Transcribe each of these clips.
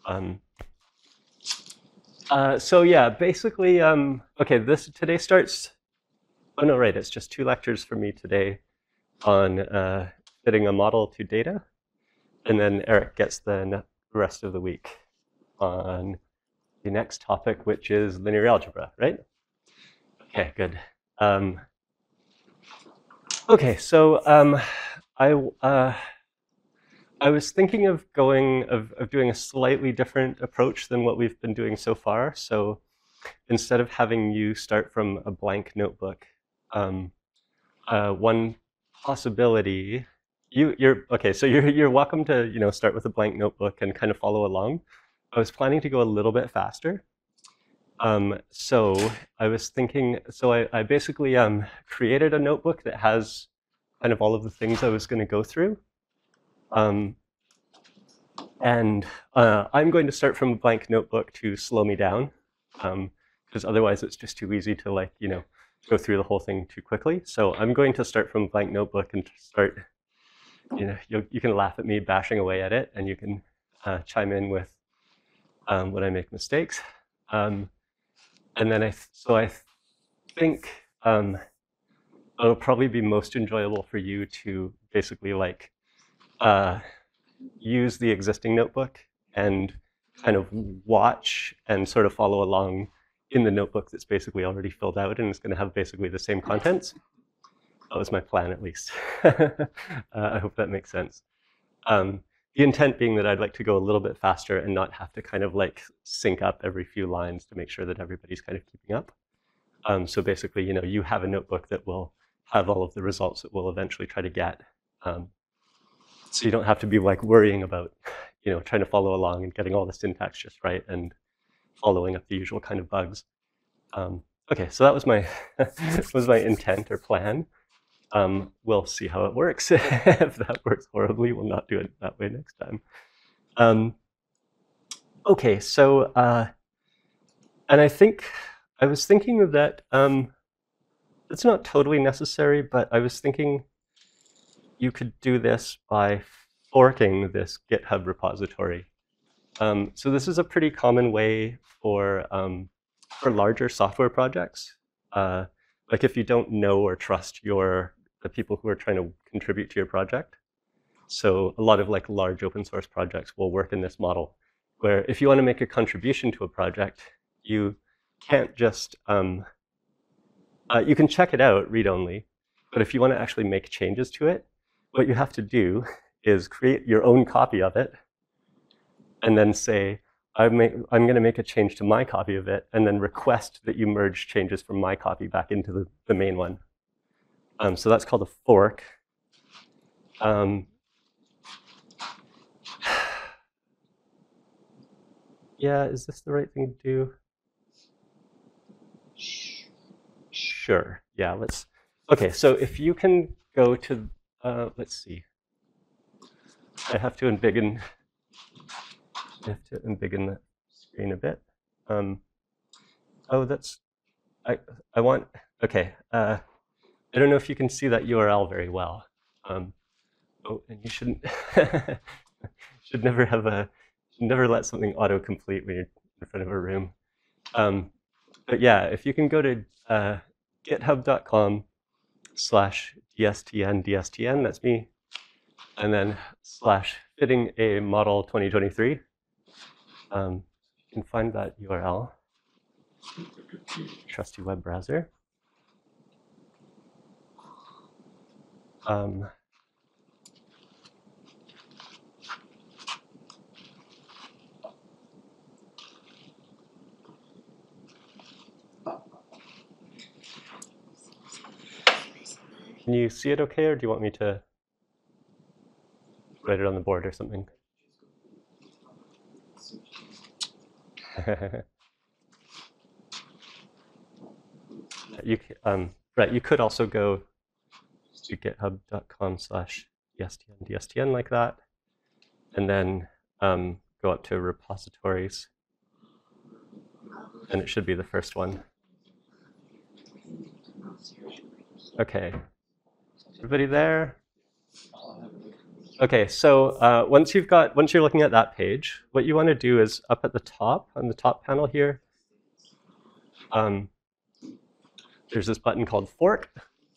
Um, so yeah, basically, okay, today starts, oh no, right, it's just 2 lectures for me today on fitting a model to data, and then Eric gets the rest of the week on the next topic, which is linear algebra, right? Okay, good. Okay, so I I was thinking of doing a slightly different approach than what we've been doing so far. So instead of having you start from a blank notebook, um, one possibility you're okay. So you're welcome to start with a blank notebook and kind of follow along. I was planning to go a little bit faster. So I was thinking. So I basically created a notebook that has kind of all of the things I was going to go through. Um, And I'm going to start from a blank notebook to slow me down, because otherwise it's just too easy to go through the whole thing too quickly. So I'm going to start from a blank notebook and start, you can laugh at me bashing away at it, and you can chime in with when I make mistakes. And then I think it'll probably be most enjoyable for you to basically use the existing notebook and kind of watch and sort of follow along in the notebook that's basically already filled out and it's going to have basically the same contents. That was my plan, at least. I hope that makes sense. The intent being that I'd like to go a little bit faster and not have to kind of sync up every few lines to make sure that everybody's kind of keeping up. So basically, you have a notebook that will have all of the results that we'll eventually try to get. So you don't have to be worrying about, trying to follow along and getting all the syntax just right and following up the usual kind of bugs. Okay, so that was my was my intent or plan. We'll see how it works. If that works horribly, we'll not do it that way next time. Okay, so and I think I was thinking that it's not totally necessary, but I was thinking you could do this by forking this GitHub repository. So this is a pretty common way for larger software projects. Like if you don't know or trust the people who are trying to contribute to your project. So a lot of large open source projects will work in this model, where if you want to make a contribution to a project, you can't just you can check it out read only, but if you want to actually make changes to it, what you have to do is create your own copy of it and then say, I'm going to make a change to my copy of it, and then request that you merge changes from my copy back into the main one. So that's called a fork. Yeah, is this the right thing to do? Sure. Yeah, okay, so if you can go to, let's see. I have to embiggen the screen a bit. Oh, I want, okay. I don't know if you can see that URL very well. Oh, and you shouldn't, should never let something autocomplete when you're in front of a room. But yeah, if you can go to github.com/dstn, that's me, and then /fitting a model 2023. You can find that URL. Trusty web browser. Can you see it okay, or do you want me to write it on the board or something? Right, you could also go to github.com/dstn like that, and then go up to repositories, and it should be the first one. Okay, everybody there? Okay, so once you're looking at that page, what you want to do is up at the top, on the top panel here, there's this button called Fork.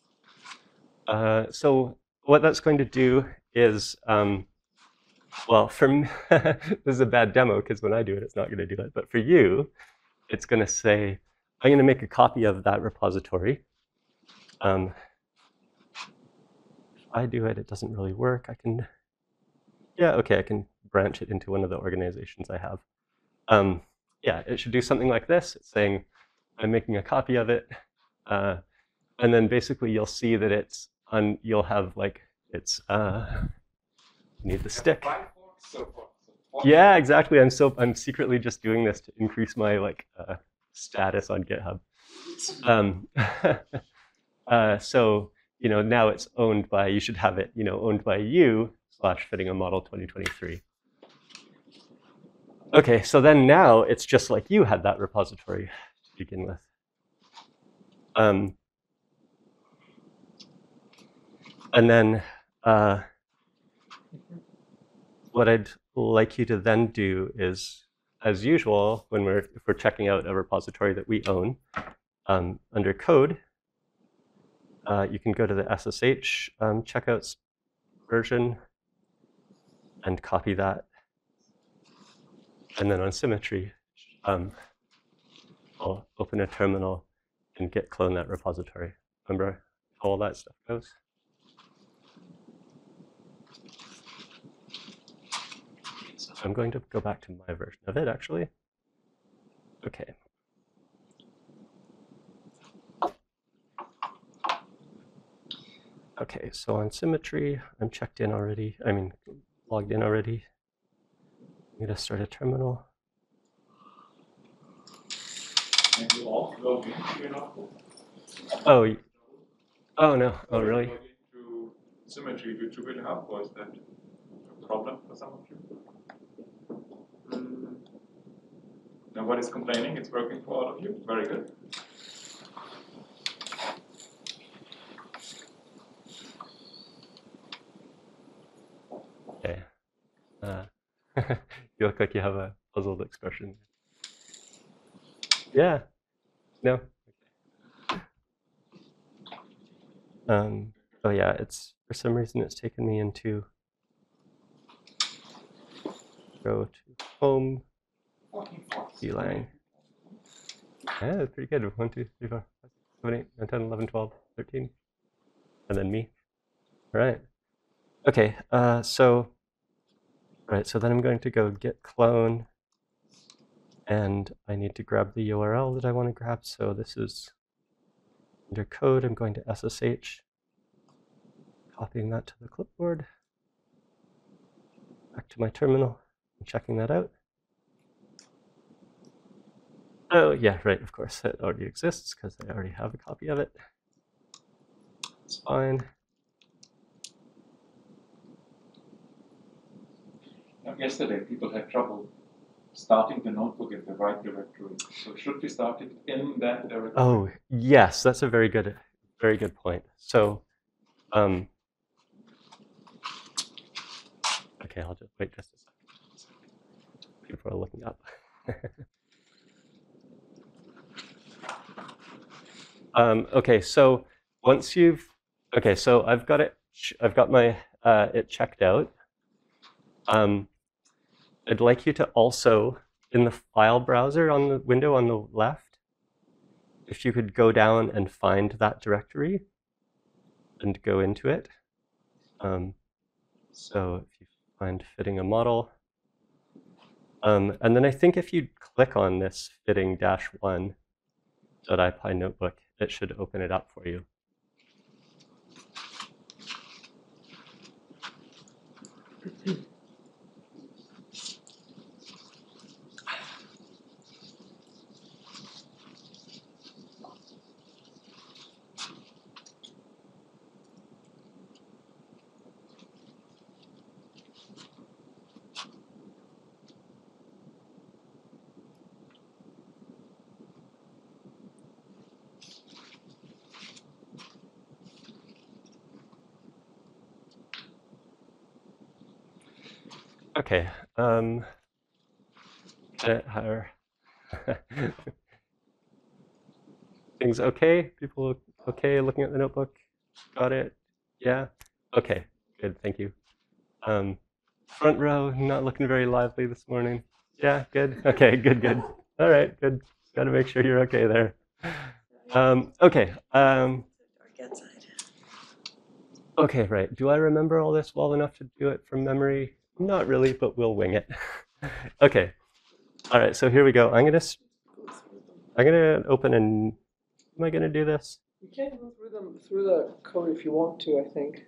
So what that's going to do is, well, for me, this is a bad demo because when I do it, it's not going to do it. But for you, it's going to say, I'm going to make a copy of that repository. If I do it, it doesn't really work. I can, yeah, okay, I can branch it into one of the organizations I have. Yeah, it should do something like this. It's saying, I'm making a copy of it. And then basically you'll see that it's you'll have like, it's, you need the stick. Yeah, exactly. I'm secretly just doing this to increase my like status on GitHub. So now it's owned by, you should have it owned by you / fitting a model 2023. Okay, so then now it's just like you had that repository to begin with. And then what I'd like you to then do is, as usual, if we're checking out a repository that we own, under code, you can go to the SSH checkouts version and copy that. And then on Symmetry, I'll open a terminal and git clone that repository. Remember how all that stuff goes? So I'm going to go back to my version of it, actually. Okay. Okay, so on Symmetry, I'm checked in already. I mean, logged in already. I'm going to start a terminal. And you also log into your notebook? Oh no. Oh, really? Log into Symmetry, which you will have, or is that a problem for some of you? Nobody's complaining, it's working for all of you. Very good. Okay. You look like you have a puzzled expression. Yeah. No. Oh yeah, it's for some reason it's taken me into go to home. Beeline. Yeah, that's pretty good. 1, 2, 3, 4, 5, 6, 7, 8, 9, 10, 11, 12, 13. And then me. All right. Okay, so then I'm going to go git clone, and I need to grab the URL that I want to grab. So this is under code. I'm going to SSH, copying that to the clipboard, back to my terminal, and checking that out. Oh, yeah, right, of course, it already exists because I already have a copy of it. It's fine. Yesterday, people had trouble starting the notebook in the right directory. So should we start it in that directory? Oh, yes, that's a very good point. So, okay, I'll just wait just a second. People are looking up. Okay, so once you've, okay, so I've got my it checked out. I'd like you to also, in the file browser on the window on the left, if you could go down and find that directory and go into it. So if you find fitting a model, and then I think if you click on this fitting-1.ipy notebook, it should open it up for you. Okay. Things okay? People okay looking at the notebook? Got it? Yeah? Okay, good, thank you. Front row, not looking very lively this morning. Yeah, good? Okay, good, good. All right, good. Got to make sure you're okay there. Okay. Okay, right. Do I remember all this well enough to do it from memory? Not really, but we'll wing it. Okay. All right, so here we go. I'm gonna open an. Am I gonna do this? You can go through them through the code if you want to, I think.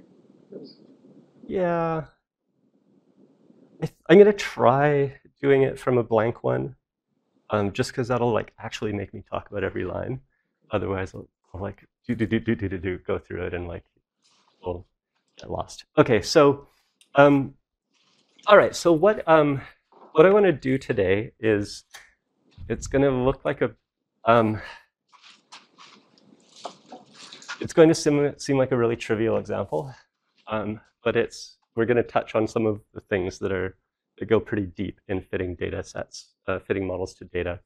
Yeah. I'm gonna try doing it from a blank one, just because that'll like actually make me talk about every line. Otherwise, I'll like go through it and like we'll get lost. Okay, so all right. So what I want to do today is it's going to look like a it's going to seem like a really trivial example, but we're going to touch on some of the things that go pretty deep in fitting data sets, fitting models to data.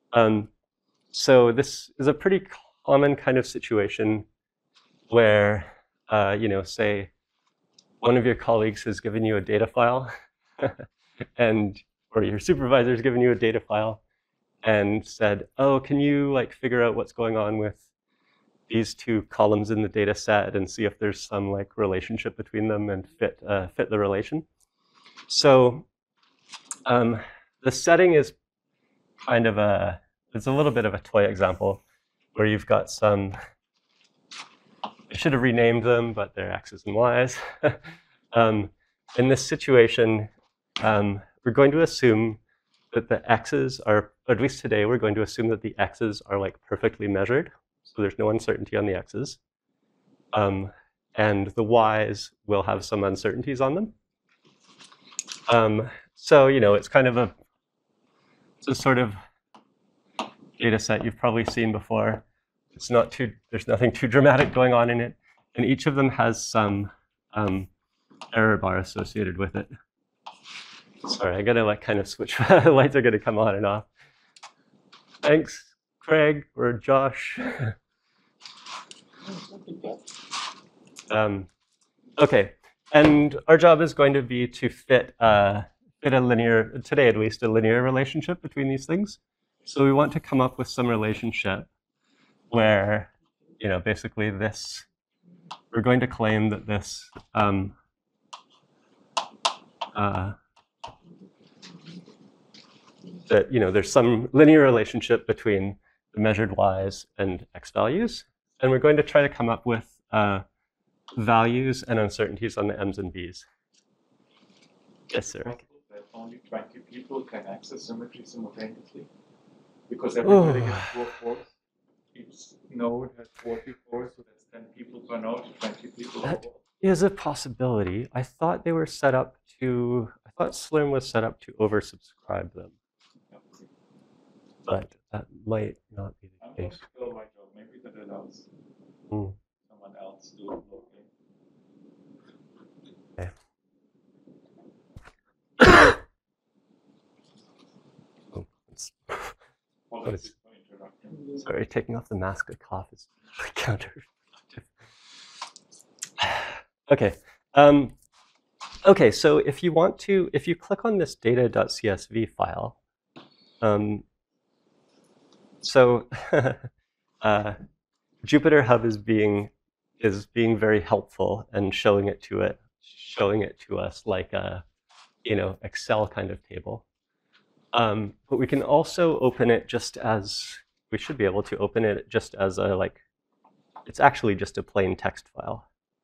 So this is a pretty common kind of situation where, say one of your colleagues has given you a data file, or your supervisor has given you a data file, and said, "Oh, can you like figure out what's going on with these two columns in the data set and see if there's some like relationship between them and fit the relation?" So the setting is kind of it's a little bit of a toy example where you've got some. I should have renamed them, but they're X's and Y's. In this situation, we're going to assume that the X's are, at least today, we're going to assume that the X's are like perfectly measured. So there's no uncertainty on the X's. And the Y's will have some uncertainties on them. So, it's kind of it's a sort of data set you've probably seen before. There's nothing too dramatic going on in it. And each of them has some error bar associated with it. Sorry, I gotta like kind of switch. The lights are gonna come on and off. Thanks, Craig or Josh. Okay, and our job is going to be to fit a linear, today at least, a linear relationship between these things. So we want to come up with some relationship where, basically this, we're going to claim that this there's some linear relationship between the measured y's and x values, and we're going to try to come up with values and uncertainties on the m's and b's. Yes, sir. That only 20 people can access symmetry simultaneously, because everybody gets 4 cores. Each node has 40 cores, so that's 10 people per node, 20 people. That is a possibility. I thought they were set up to. I thought Slurm was set up to oversubscribe them. But that might not be the case. Maybe that allows someone else to locally. Okay. Sorry, taking off the mask of cough is counterproductive. Okay. Okay, so if you click on this data.csv file, so Jupyter Hub is being very helpful and showing it to us like a Excel kind of table. But we can also open it just as we should be able to open it just as it's actually just a plain text file.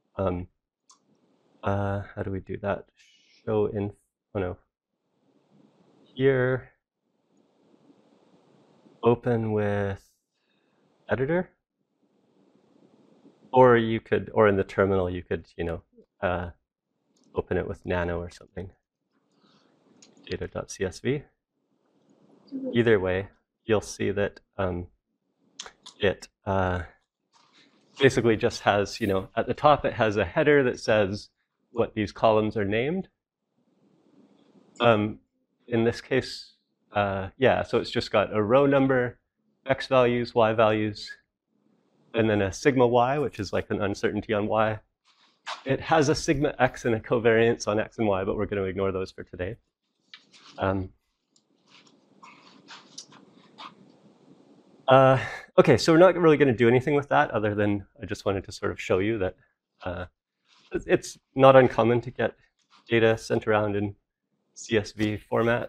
How do we do that? Show in, here, open with editor, or in the terminal, you could, open it with nano or something. Data.csv. Either way, you'll see that it basically just has, at the top it has a header that says what these columns are named. In this case, yeah, so it's just got a row number, x values, y values, and then a sigma y, which is like an uncertainty on y. It has a sigma x and a covariance on x and y, but we're going to ignore those for today. Okay, so we're not really going to do anything with that other than I just wanted to sort of show you that it's not uncommon to get data sent around in CSV format.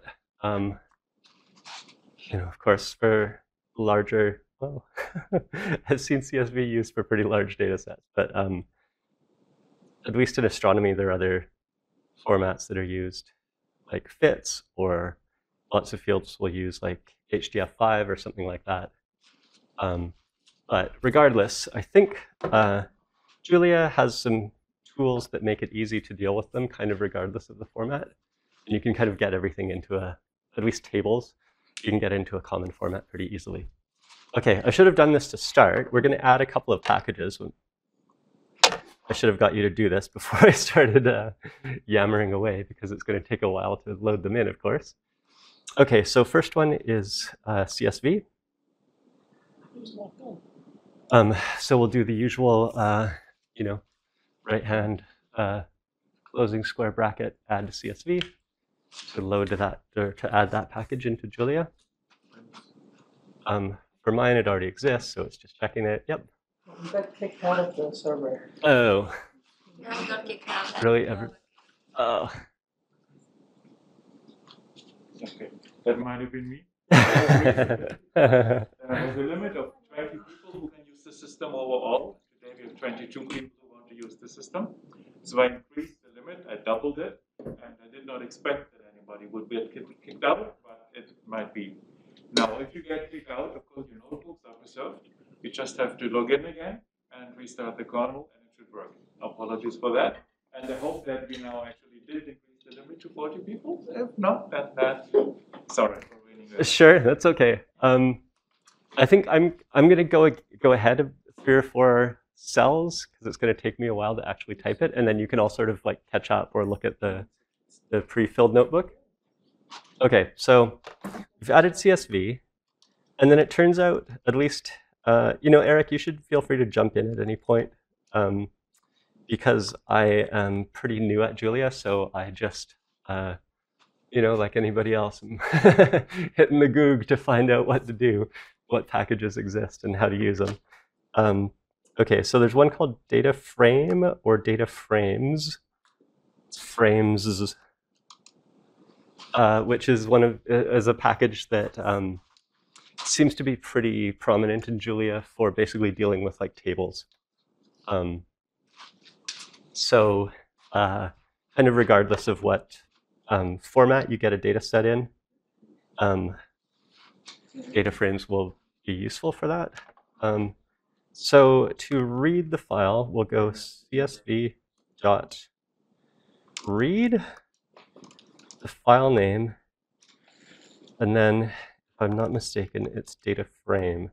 Of course, for larger, well, I've seen CSV used for pretty large data sets, but at least in astronomy, there are other formats that are used, like FITS, or lots of fields will use like HDF5 or something like that. But regardless, I think Julia has some tools that make it easy to deal with them, kind of regardless of the format. And you can kind of get everything into at least tables, you can get into a common format pretty easily. Okay, I should have done this to start. We're going to add a couple of packages. I should have got you to do this before I started yammering away, because it's going to take a while to load them in, of course. Okay, so first one is CSV. So we'll do the usual, right-hand closing square bracket, add to CSV, to load that, or to add that package into Julia. For mine, it already exists, so it's just checking it. Yep. You got kicked out of the server. Oh. No, got kicked out. Really? Oh. Okay, that might have been me. There is a limit of 20 people who can use the system overall. Today we have 22 people who want to use the system. So I increased the limit, I doubled it, and I did not expect that anybody would get kicked out, but it might be. Now, if you get kicked out, of course, your notebooks are preserved. You just have to log in again and restart the kernel, and it should work. Apologies for that. And I hope that we now actually did increase the limit to 40 people. If not, then sorry for ruining it. Sure, that's okay. I think I'm going to go ahead of 3 or 4 cells, because it's going to take me a while to actually type it, and then you can all sort of like catch up or look at the pre-filled notebook. Okay, so we've added CSV, and then it turns out, at least, Eric, you should feel free to jump in at any point, because I am pretty new at Julia, so I just, like anybody else, I'm hitting the Goog to find out what to do, what packages exist, and how to use them. Okay, so there's one called data frame or data frames. It's frames, which is is a package that seems to be pretty prominent in Julia for basically dealing with like tables. So kind of regardless of what format you get a data set in, data frames will be useful for that. So to read the file, we'll go csv.read the file name, and then, if I'm not mistaken, it's data frame.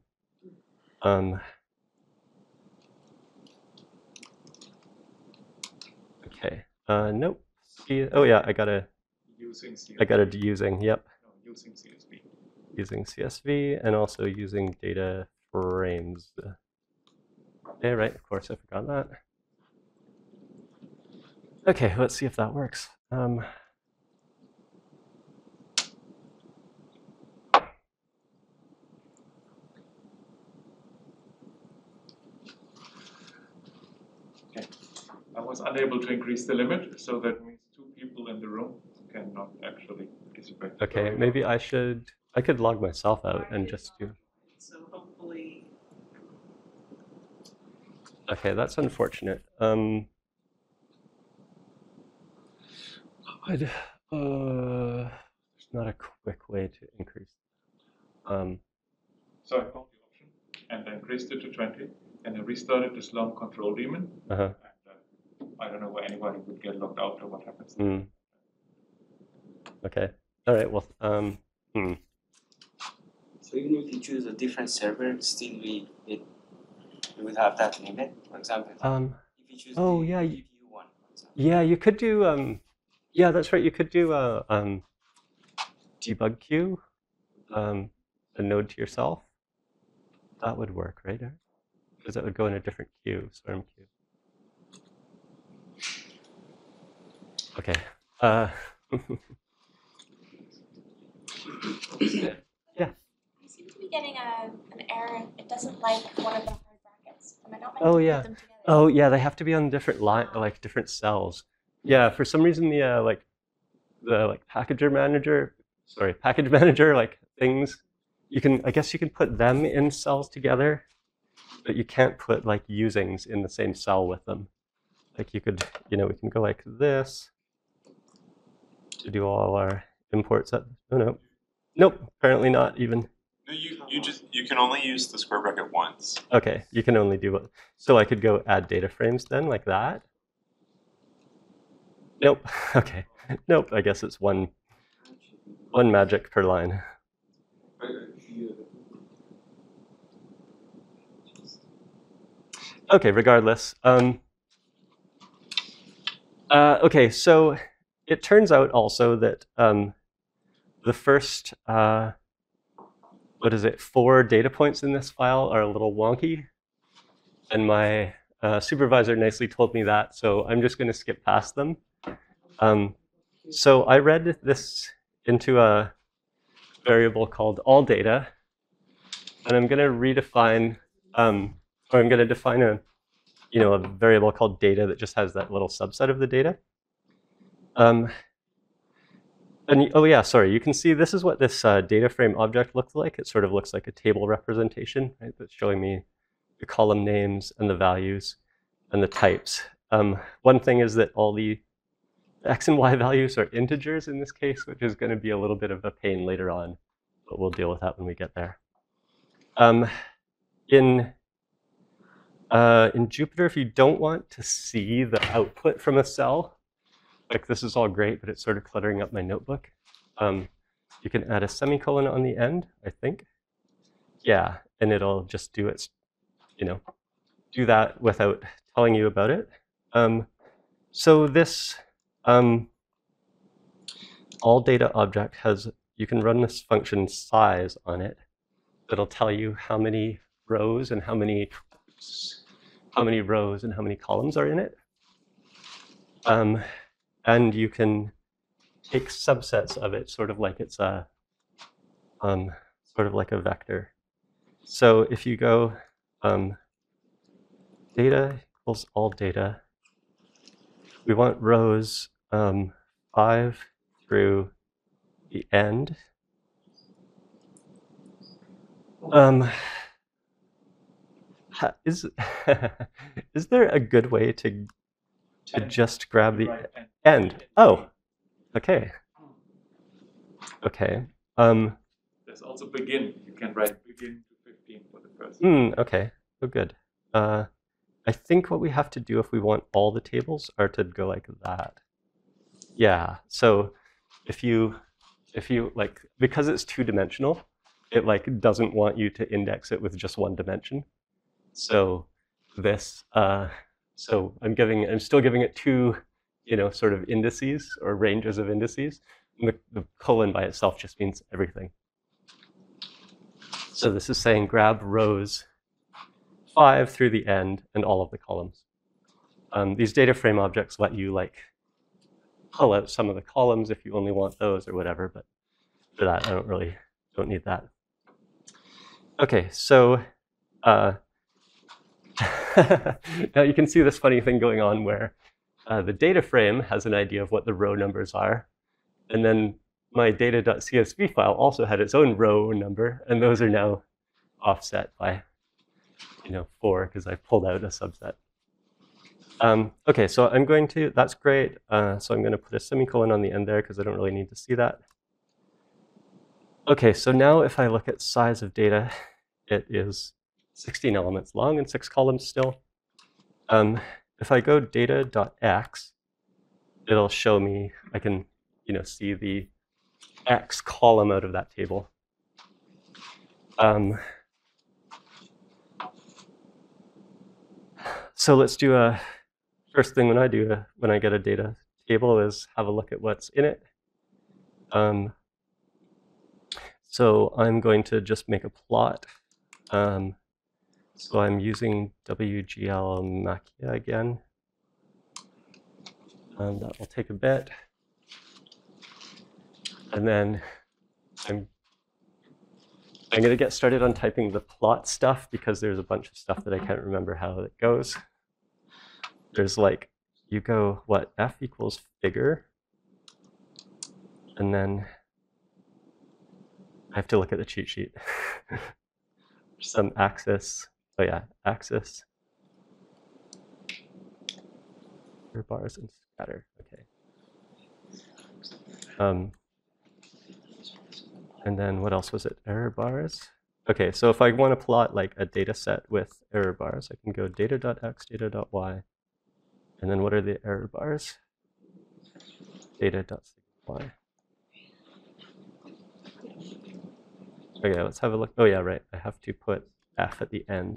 Okay. Nope. Oh yeah, I gotta using, yep. No, using CSV. Using CSV and also using data frames. Okay, right, of course, I forgot that. Okay, let's see if that works. Okay, I was unable to increase the limit, so that means 2 people in the room cannot actually participate. Okay, maybe I could log myself out and just do. So hopefully. Okay, that's unfortunate. There's not a quick way to increase. So I found the option, and I increased it to 20, and I restarted the Slurm control daemon. And I don't know where anybody would get logged out or what happens. Okay. All right. Well. So even if you choose a different server, still we would have that limit, for example. If you choose the GPU one, for example. Yeah, you could do. Yeah, that's right. You could do a debug queue, a node to yourself. That would work, right? Because that would go in a different queue, Swarm queue. Okay. Yeah. I seem to be getting an error. It doesn't like one of the hard brackets. Am I not meant Oh, to yeah. put them together? Oh, yeah. They have to be on different line, like different cells. Yeah. For some reason, the package manager, like things, I guess you can put them in cells together, but you can't put like usings in the same cell with them. Like you could, we can go like this to do all our imports. Oh no, nope. Apparently not even. No, you can only use the square bracket once. Okay, you can only do it. So I could go add data frames then, like that. Nope. Okay. Nope. I guess it's one magic per line. Okay. Regardless. Okay. So it turns out also that the first 4 data points in this file are a little wonky, and my supervisor nicely told me that, so I'm just going to skip past them. So I read this into a variable called allData, and I'm going to redefine, or I'm going to define a variable called data that just has that little subset of the data. And oh yeah, sorry, you can see this is what this data frame object looks like. It sort of looks like a table representation, right? That's showing me the column names and the values and the types. One thing is that all the X and Y values are integers in this case, which is going to be a little bit of a pain later on, but we'll deal with that when we get there. In Jupyter, if you don't want to see the output from a cell, like this is all great, but it's sort of cluttering up my notebook. You can add a semicolon on the end, I think. Yeah, and it'll just do its, do that without telling you about it. So this allData object you can run this function size on it. That'll tell you how many rows and how many columns are in it. And you can take subsets of it, sort of like it's a vector. So if you go data equals allData, we want rows 5 through the end. Is there a good way to just grab the end? Oh, okay. Okay. There's also begin. You can write begin to 15 for the first. Okay. Oh, good. I think what we have to do if we want all the tables are to go like that. Yeah. So if you like, because it's 2-dimensional, it like doesn't want you to index it with just 1 dimension. So this, so I'm still giving it 2, sort of indices or ranges of indices. And the colon by itself just means everything. So this is saying grab rows 5 through the end and all of the columns. These data frame objects let you like pull out some of the columns if you only want those or whatever, but for that I don't need that. Okay, so now you can see this funny thing going on where the data frame has an idea of what the row numbers are, and then my data.csv file also had its own row number, and those are now offset by 4 because I pulled out a subset. Okay, so that's great. So I'm going to put a semicolon on the end there because I don't really need to see that. Okay, so now if I look at size of data, it is 16 elements long and 6 columns still. If I go data.x, it'll show me, I can see the x column out of that table. So let's do a first thing when I get a data table is have a look at what's in it. So I'm going to just make a plot. So I'm using WGL Macchia again. That will take a bit. And then I'm going to get started on typing the plot stuff because there's a bunch of stuff that I can't remember how it goes. There's like, you go, what, f equals figure. And then I have to look at the cheat sheet. Some axis. Oh yeah, axis. Error bars and scatter. Okay. And then what else was it? Error bars. Okay, so if I want to plot like a data set with error bars, I can go data.x, data.y. And then what are the error bars? Data.y. Okay, let's have a look. Oh yeah, right. I have to put f at the end.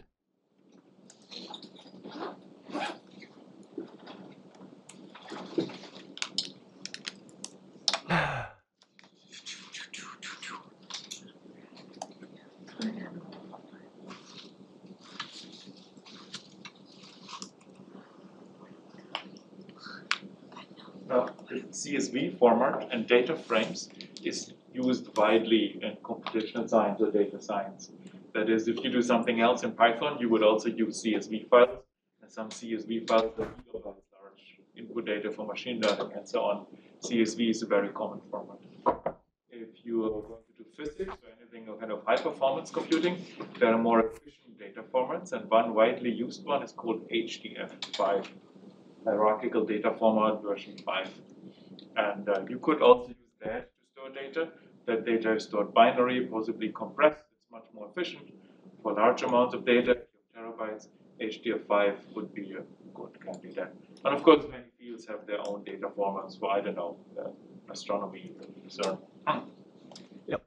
Now, the CSV format and data frames is used widely in computational science or data science. That is, if you do something else in Python, you would also use CSV files, and some CSV files are gigabytes large, input data for machine learning and so on. CSV is a very common format. If you are going to do physics or anything kind of high performance computing, there are more efficient data formats, and one widely used one is called HDF5. Hierarchical data format version 5. And you could also use that to store data. That data is stored binary, possibly compressed. It's much more efficient. For large amounts of data, terabytes, HDF5 would be a good candidate. And of course, many fields have their own data formats for, I don't know, astronomy, CERN. Yep.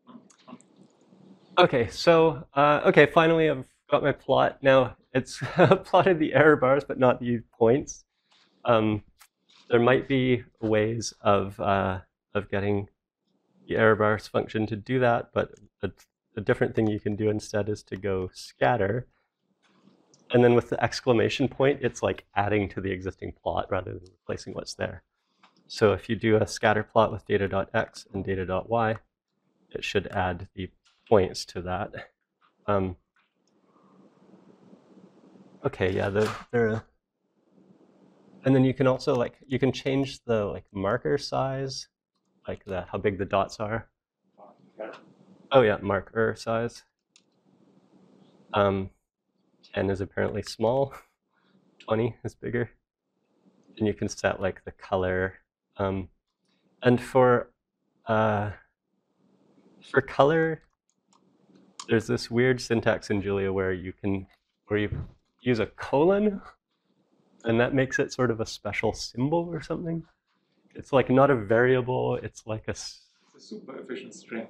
Okay, so, okay, finally I've got my plot. Now, it's plotted the error bars, but not the points. There might be ways of getting the error bars function to do that, but a different thing you can do instead is to go scatter. And then with the exclamation point, it's like adding to the existing plot rather than replacing what's there. So if you do a scatter plot with data.x and data.y, it should add the points to that. Okay, yeah, and then you can also you can change the marker size, like how big the dots are. Oh yeah, marker size. 10 is apparently small. 20 is bigger. And you can set like the color. And for color, there's this weird syntax in Julia where you use a colon, and that makes it sort of a special symbol or something. It's like not a variable, it's like It's a super efficient string.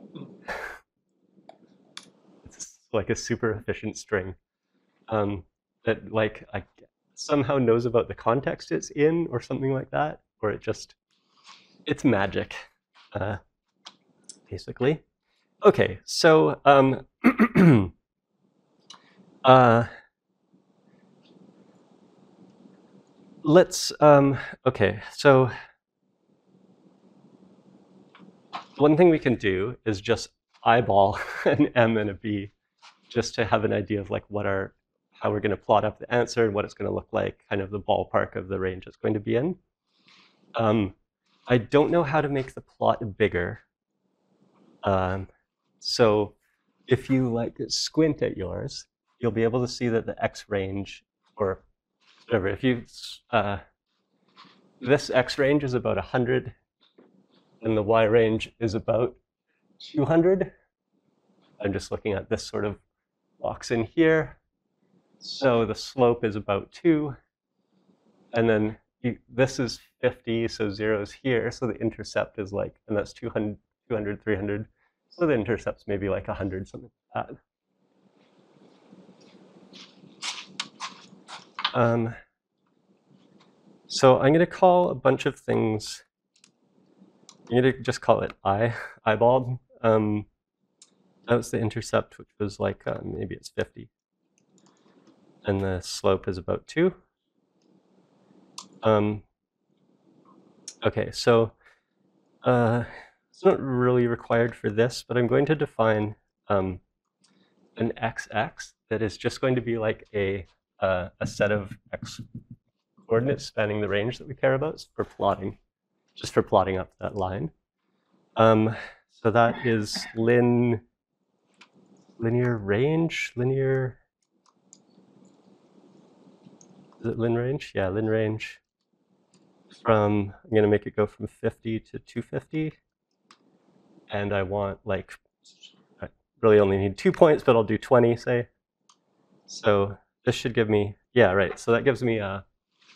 It's like a super efficient string that somehow knows about the context it's in or something like that, or it's magic, basically. Okay, so let's, okay, so one thing we can do is just eyeball an M and a B just to have an idea of like how we're going to plot up the answer and what it's going to look like, kind of the ballpark of the range it's going to be in. I don't know how to make the plot bigger. So if you squint at yours, you'll be able to see that the X range, or whatever, if you, this X range is about 100, and the Y range is about 200. I'm just looking at this sort of box in here. So the slope is about 2. And then this is 50, so 0's here. So the intercept is and that's 200, 300. So the intercept's maybe 100, something like that. So I'm going to call a bunch of things. I'm going to just call it eyeballed. That was the intercept, which was like, maybe it's 50. And the slope is about 2. Okay, so it's not really required for this, but I'm going to define an XX that is just going to be like a set of X coordinates spanning the range that we care about for plotting, just for plotting up that line. So that is linear range, linear, is it lin range? Yeah, lin range from, I'm going to make it go from 50 to 250. And I want like, I really only need 2 points, but I'll do 20, say. So this should give me, yeah, right. So that gives me a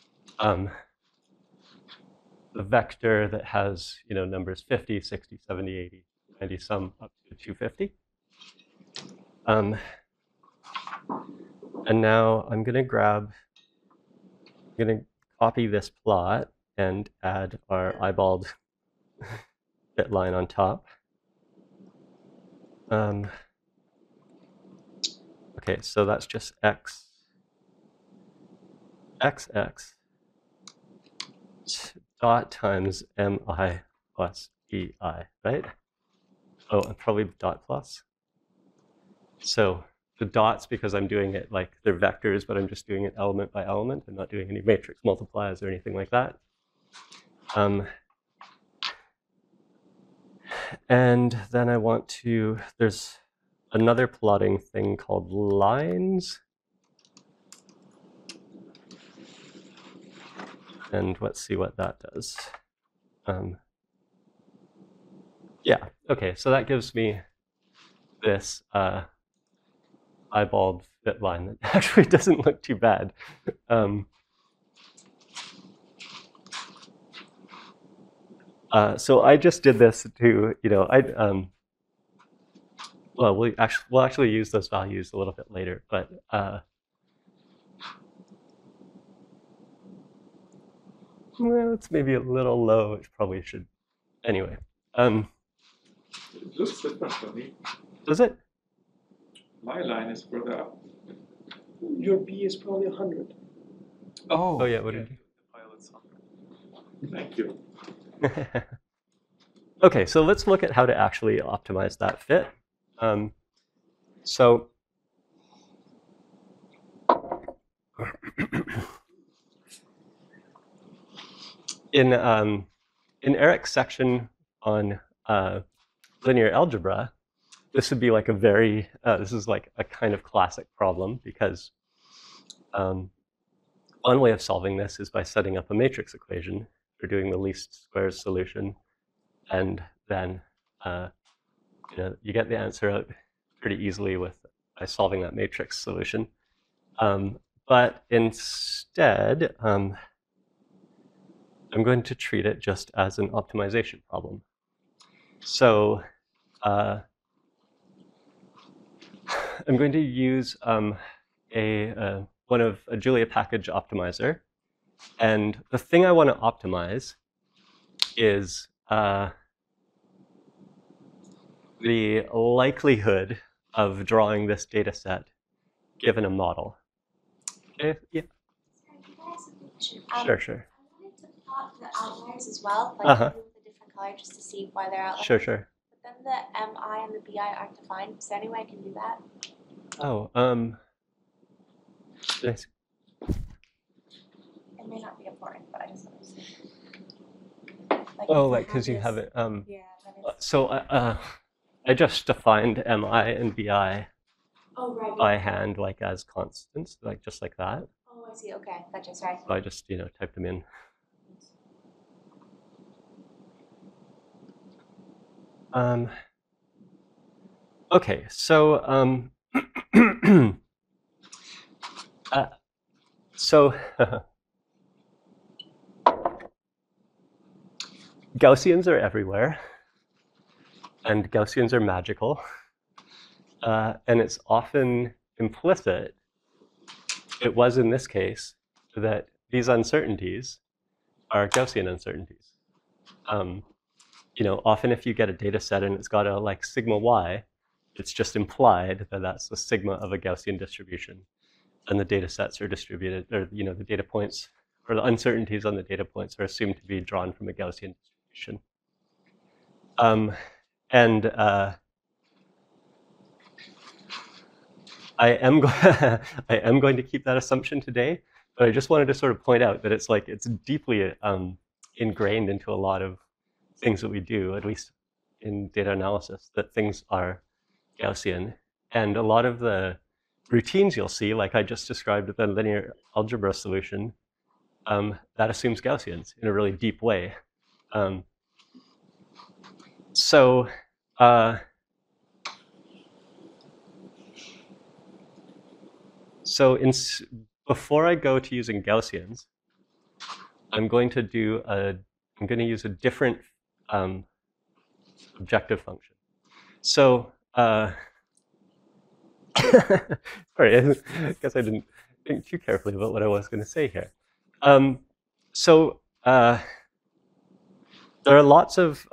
vector that has, you know, numbers 50, 60, 70, 80, 90, some up to 250. And now I'm going to copy this plot and add our eyeballed bit line on top. Okay, so that's just XX dot times mi plus ei, right? Oh, and probably dot plus. So the dots, because I'm doing it like they're vectors, but I'm just doing it element by element. I'm not doing any matrix multiplies or anything like that. And then I want to, there's another plotting thing called lines. And let's see what that does. Yeah, okay, so that gives me this eyeballed fit line that actually doesn't look too bad. So I just did this to, you know, well, we'll actually use those values a little bit later, but well, it's maybe a little low. It probably should. Anyway. It looks different for me. Does it? My line is further up. Your B is probably 100. Oh yeah, what did you? Thank you. Okay, so let's look at how to actually optimize that fit. So in Eric's section on linear algebra, this would be like a very, this is like a kind of classic problem, because one way of solving this is by setting up a matrix equation for doing the least squares solution, and then you know, you get the answer out pretty easily by solving that matrix solution. But instead, I'm going to treat it just as an optimization problem. So I'm going to use one of a Julia package optimizer. And the thing I want to optimize is the likelihood of drawing this data set given a model. Okay, yeah. Sorry, can I ask a question? Sure. I wanted to plot the outliers as well, like Uh-huh. with a different color, just to see why they're outliers. Sure. But then the MI and the BI aren't defined. Is there any way I can do that? Oh, nice. It may not be important, but I just want to see. Like, Oh, if I like because you this- haven't. Yeah, that is. So I just defined MI and BI Oh, right. by hand, like as constants, like just like that. Oh, I see. Okay, gotcha. Sorry. So I just, you know, typed them in. Okay, so so Gaussians are everywhere, and Gaussians are magical, and it's often implicit. It was in this case that these uncertainties are Gaussian uncertainties. You know, often if you get a data set and it's got a like sigma y, it's just implied that that's the sigma of a Gaussian distribution, and the data sets are distributed, or you know, the data points or the uncertainties on the data points are assumed to be drawn from a Gaussian distribution. I am going to keep that assumption today, but I just wanted to sort of point out that it's like it's deeply ingrained into a lot of things that we do, at least in data analysis, that things are Gaussian. And a lot of the routines you'll see, like I just described the linear algebra solution, that assumes Gaussians in a really deep way. Before I go to using Gaussians, I'm going to use a different objective function. So, sorry, I guess I didn't think too carefully about what I was going to say here. There are lots of,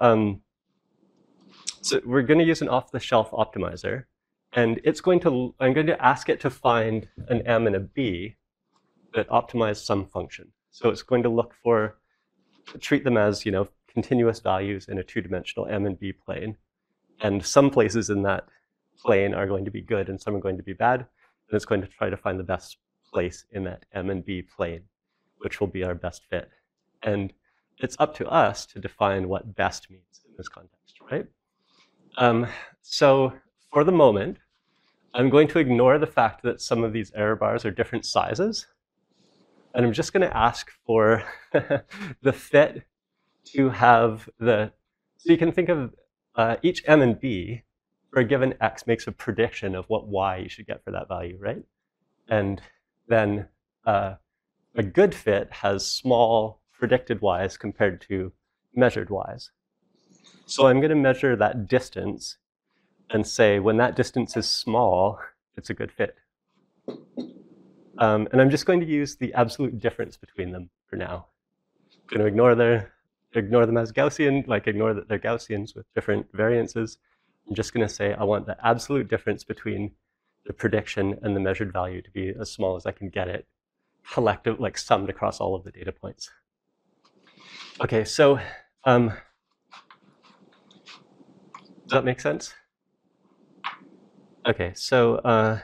so we're going to use an off-the-shelf optimizer, and I'm going to ask it to find an M and a B that optimize some function. So it's going to treat them as, you know, continuous values in a two-dimensional M and B plane. And some places in that plane are going to be good and some are going to be bad. And it's going to try to find the best place in that M and B plane, which will be our best fit. And it's up to us to define what best means in this context, right? So for the moment, I'm going to ignore the fact that some of these error bars are different sizes. And I'm just going to ask for the fit to have so you can think of each M and B for a given X makes a prediction of what Y you should get for that value, right? And then a good fit has small predicted Ys compared to measured Ys. So I'm going to measure that distance and say when that distance is small, it's a good fit. And I'm just going to use the absolute difference between them for now. I'm going to ignore them as Gaussian, like ignore that they're Gaussians with different variances. I'm just going to say I want the absolute difference between the prediction and the measured value to be as small as I can get it, collective, like summed across all of the data points. Okay, so does that make sense? Okay, so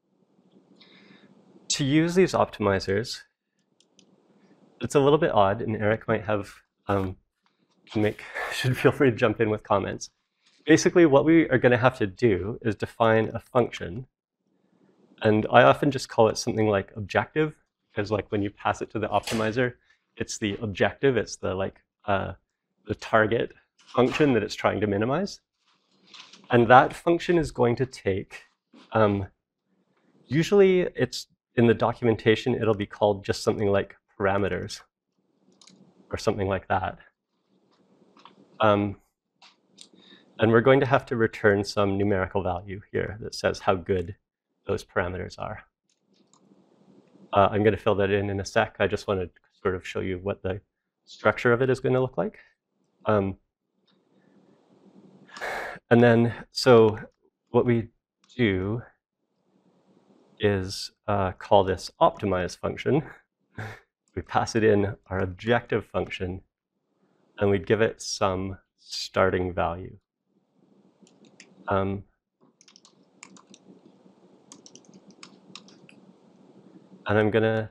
to use these optimizers, it's a little bit odd, and Eric might have should feel free to jump in with comments. Basically, what we are going to have to do is define a function, and I often just call it something like objective, because like when you pass it to the optimizer, it's the objective, it's the the target function that it's trying to minimize. And that function is going to take, usually it's in the documentation, it'll be called just something like parameters or something like that. And we're going to have to return some numerical value here that says how good those parameters are. I'm going to fill that in a sec. I just wanted to sort of show you what the structure of it is going to look like. And then, so what we do is call this optimize function. We pass it in our objective function, and we give it some starting value. And I'm gonna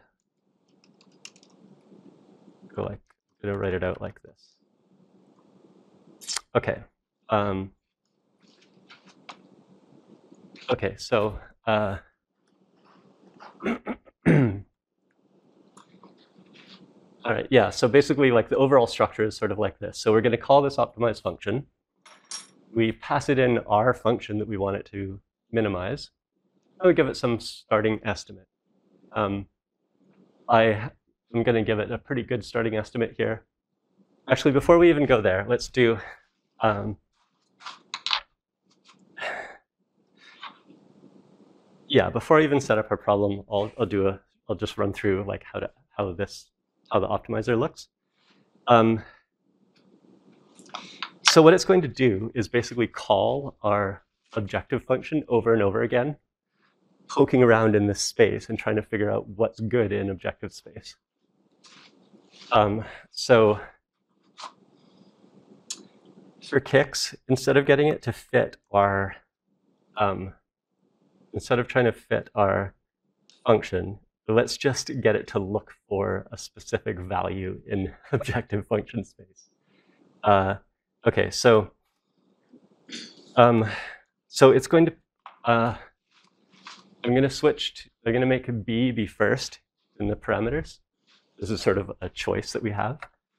write it out like this. Okay. Okay, so all right, yeah, so basically like the overall structure is sort of like this. So we're going to call this optimize function. We pass it in our function that we want it to minimize. And we give it some starting estimate. I'm going to give it a pretty good starting estimate here. Actually, before we even go there, let's do yeah, before I even set up our problem, I'll just run through like how the optimizer looks. So what it's going to do is basically call our objective function over and over again, poking around in this space and trying to figure out what's good in objective space. So for kicks, instead of getting it to fit our, instead of trying to fit our function, let's just get it to look for a specific value in objective function space. Okay, so it's going to, I'm going to switch to, I'm going to make B be first in the parameters. This is sort of a choice that we have.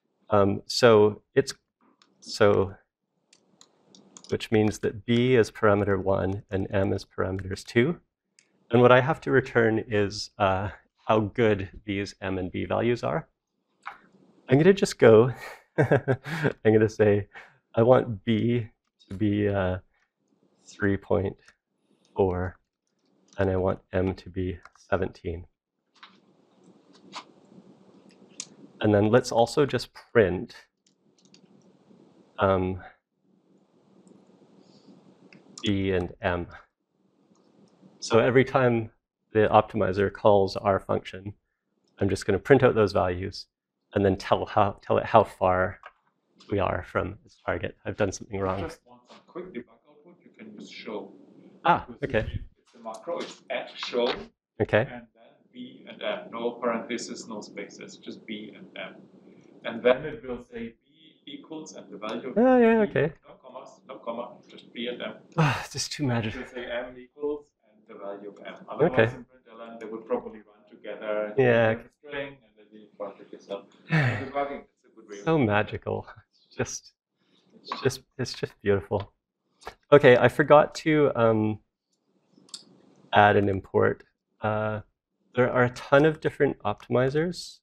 Which means that B is parameter 1 and M is parameters 2. And what I have to return is how good these M and B values are. I'm going to just go, I'm going to say, I want B to be 3.4, and I want M to be 17. And then let's also just print B and M. So every time the optimizer calls our function, I'm just going to print out those values and then tell it how far we are from its target. I've done something wrong. Just want some quick debug output, you can use show. Ah, Because okay. It's a macro, it's at show, Okay. and then B and M. No parentheses, no spaces, just B and M. And then it will say B equals and the value of Oh, yeah, B, okay. no commas, no comma, just B and M. Ah, this is too It magical. will say M equals and the value of M. Otherwise, Okay. in println, they would probably run together. And Yeah. you have a string, and then you part it yourself. Debugging, it's a good way of So magical. It's just beautiful. Okay, I forgot to add an import. There are a ton of different optimizers.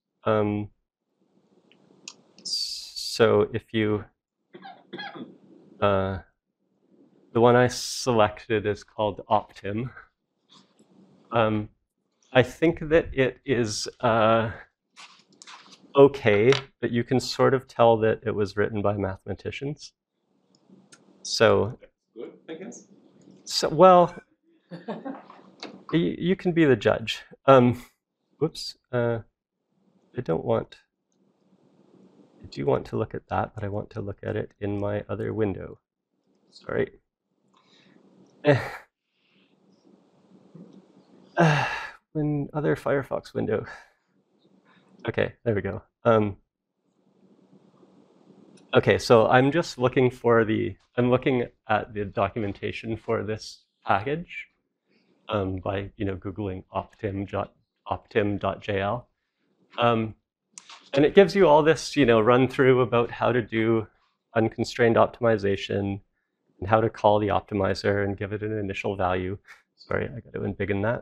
So if you, the one I selected is called Optim. I think that it is okay, but you can sort of tell that it was written by mathematicians. So, good, I guess. well, you can be the judge. Whoops, I do want to look at that, but I want to look at it in my other window. Sorry. In other Firefox window. Okay, there we go. Okay, so I'm just looking for I'm looking at the documentation for this package by Googling optim.jl. And it gives you all this run through about how to do unconstrained optimization and how to call the optimizer and give it an initial value. Sorry, I got to embiggen that.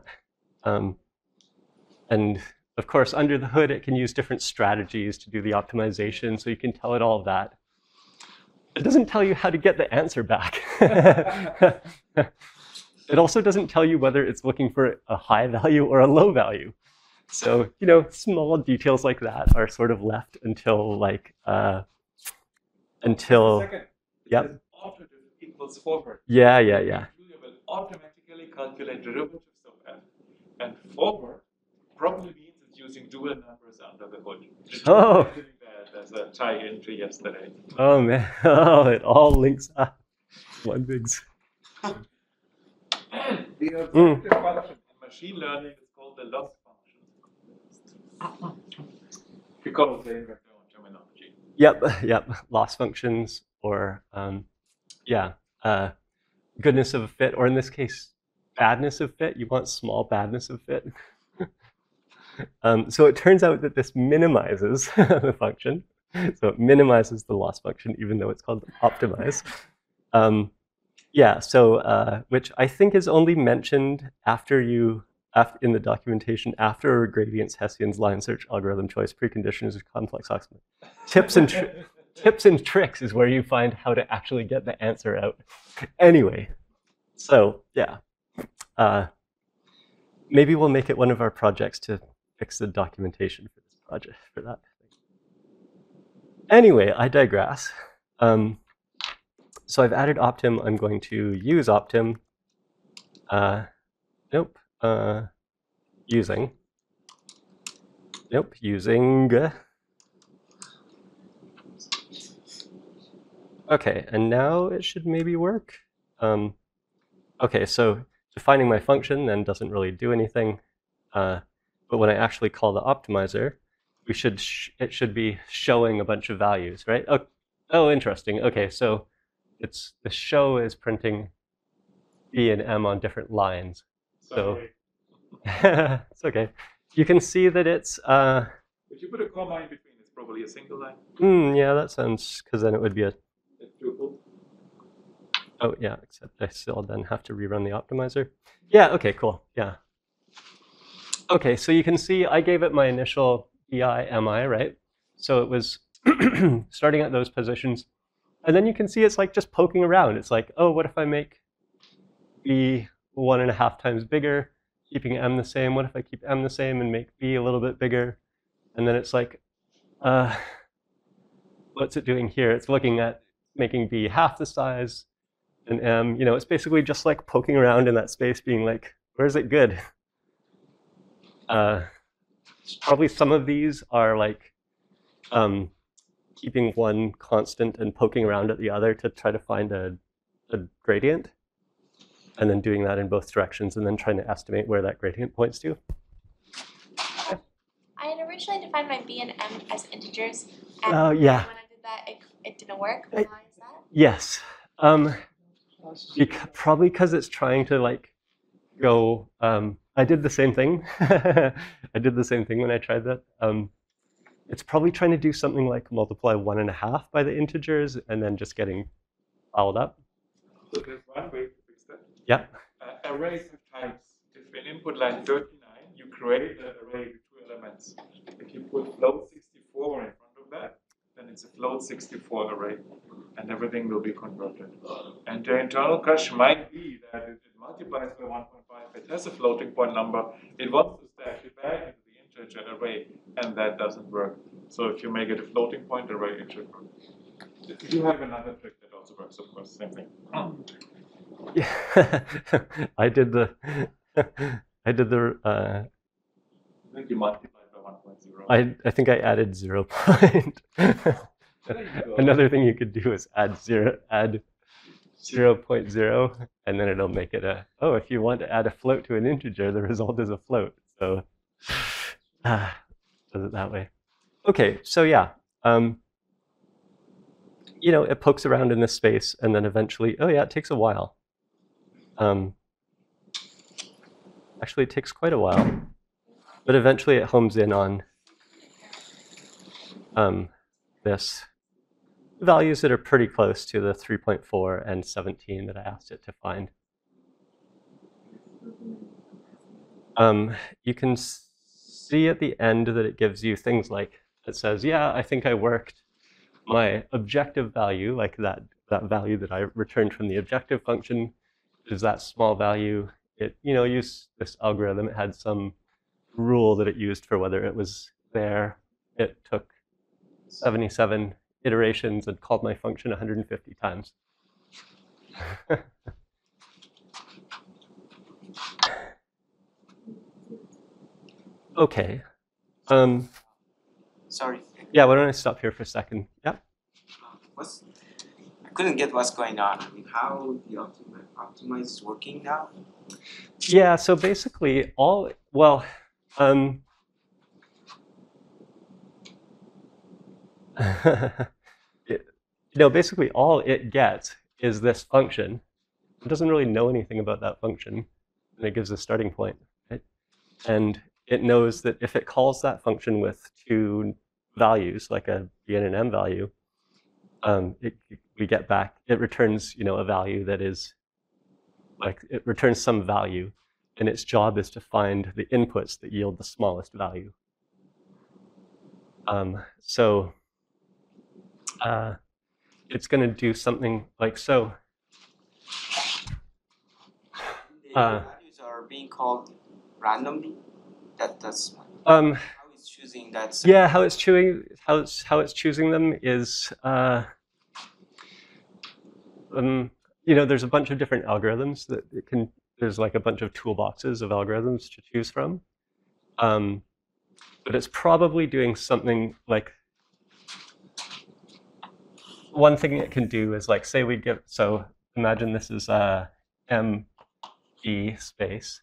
And of course, under the hood, it can use different strategies to do the optimization, so you can tell it all of that. It doesn't tell you how to get the answer back. It also doesn't tell you whether it's looking for a high value or a low value. So, small details like that are sort of left until Second, Yep. it says operative equals forward. Yeah. Julia will automatically calculate derivatives of F. And forward probably means it's using dual numbers under the hood. Oh. There's a tie-in to yesterday. Oh man, oh, it all links up. One big. The objective function in machine learning is called the loss function. Because they invent their own terminology. Yep. Loss functions, or goodness of a fit, or in this case, badness of fit. You want small badness of fit. So it turns out that this minimizes the function. So it minimizes the loss function, even though it's called optimize. Which I think is only mentioned in the documentation after gradients, Hessians, line search, algorithm choice, preconditions, complex estimate. Tips and tricks is where you find how to actually get the answer out. Anyway, so yeah. Maybe we'll make it one of our projects to fix the documentation for this project, for that. Anyway, I digress. So I've added Optim. I'm going to use Optim. Nope. Using. Nope. Using. Okay, and now it should maybe work. Okay, so defining my function then doesn't really do anything. But when I actually call the optimizer, it should be showing a bunch of values, right? Oh, interesting. Okay, so the show is printing B and M on different lines. So it's okay. You can see that it's. If you put a comma in between, it's probably a single line. Yeah, that sounds, because then it would be a. It's tuple. Oh yeah, except I still then have to rerun the optimizer. Yeah. Okay. Cool. Yeah. Okay, so you can see I gave it my initial BI, MI, right? So it was starting at those positions. And then you can see it's like just poking around. It's like, oh, what if I make B 1.5 times bigger, keeping M the same? What if I keep M the same and make B a little bit bigger? And then it's like, what's it doing here? It's looking at making B half the size and M. You know, it's basically just like poking around in that space being like, where's it good? Probably some of these are like keeping one constant and poking around at the other to try to find a gradient, and then doing that in both directions, and then trying to estimate where that gradient points to. I had originally defined my B and M as integers, Oh, and yeah. when I did that, it didn't work. Why is that? Yes. Probably because it's trying to like go. I did the same thing. I did the same thing when I tried that. It's probably trying to do something like multiply 1.5 by the integers and then just getting fouled up. So there's one way to fix that. Yeah. Arrays have types. If in input line 39, you create an array with 2 elements. If you put float 64 in front of that, then it's a float 64 array, and everything will be converted. And the internal cache might be that if it multiplies by 1.5, it has a floating point number, it wants to stash it back into the integer array, and that doesn't work. So if you make it a floating point array, it should work. You have another trick that also works, of course, same thing. Yeah. I did the. I think you multiplied by 1.0. I think I added 0 point. Another thing you could do is add 0.0, and then it'll make it if you want to add a float to an integer, the result is a float. So does it that way. Okay, so yeah. You know, it pokes around in this space, and then eventually, oh yeah, it takes a while. Actually, it takes quite a while, but eventually it homes in on this values that are pretty close to the 3.4 and 17 that I asked it to find. You can see at the end that it gives you things like, it says, yeah, I think I worked my objective value, like that value that I returned from the objective function, is that small value. It, you know, used this algorithm. It had some rule that it used for whether it was there. It took 77 iterations and called my function 150 times. Okay. Sorry. Yeah, why don't I stop here for a second? Yeah. I couldn't get what's going on. I mean, how the optimize is working now? Yeah, so basically basically all it gets is this function. It doesn't really know anything about that function, and it gives a starting point, right? And it knows that if it calls that function with 2 values, like a B and an M value, we get back, it returns, you know, a value that is, like, it returns some value, and its job is to find the inputs that yield the smallest value. It's going to do something like so. The values are being called randomly. That's how it's choosing that. Yeah, how it's choosing them is, you know, there's a bunch of different algorithms that it can. There's like a bunch of toolboxes of algorithms to choose from, but it's probably doing something like. One thing it can do is like, say we give, so imagine this is ME space.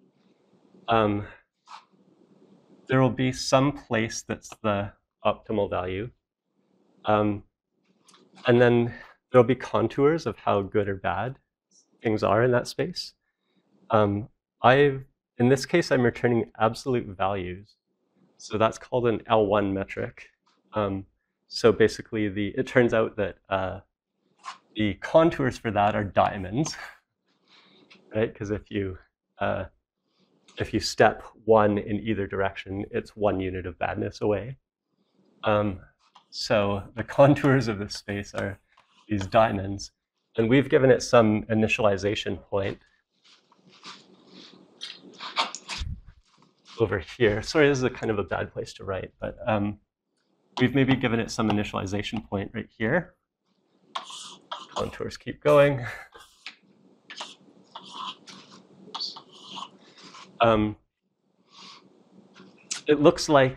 There will be some place that's the optimal value. And then there'll be contours of how good or bad things are in that space. In this case, I'm returning absolute values. So that's called an L1 metric. So basically, it turns out that the contours for that are diamonds, right? Because if you step 1 in either direction, it's 1 unit of badness away. So the contours of this space are these diamonds, and we've given it some initialization point over here. Sorry, this is a kind of a bad place to write, but we've maybe given it some initialization point right here. Contours keep going. It looks like,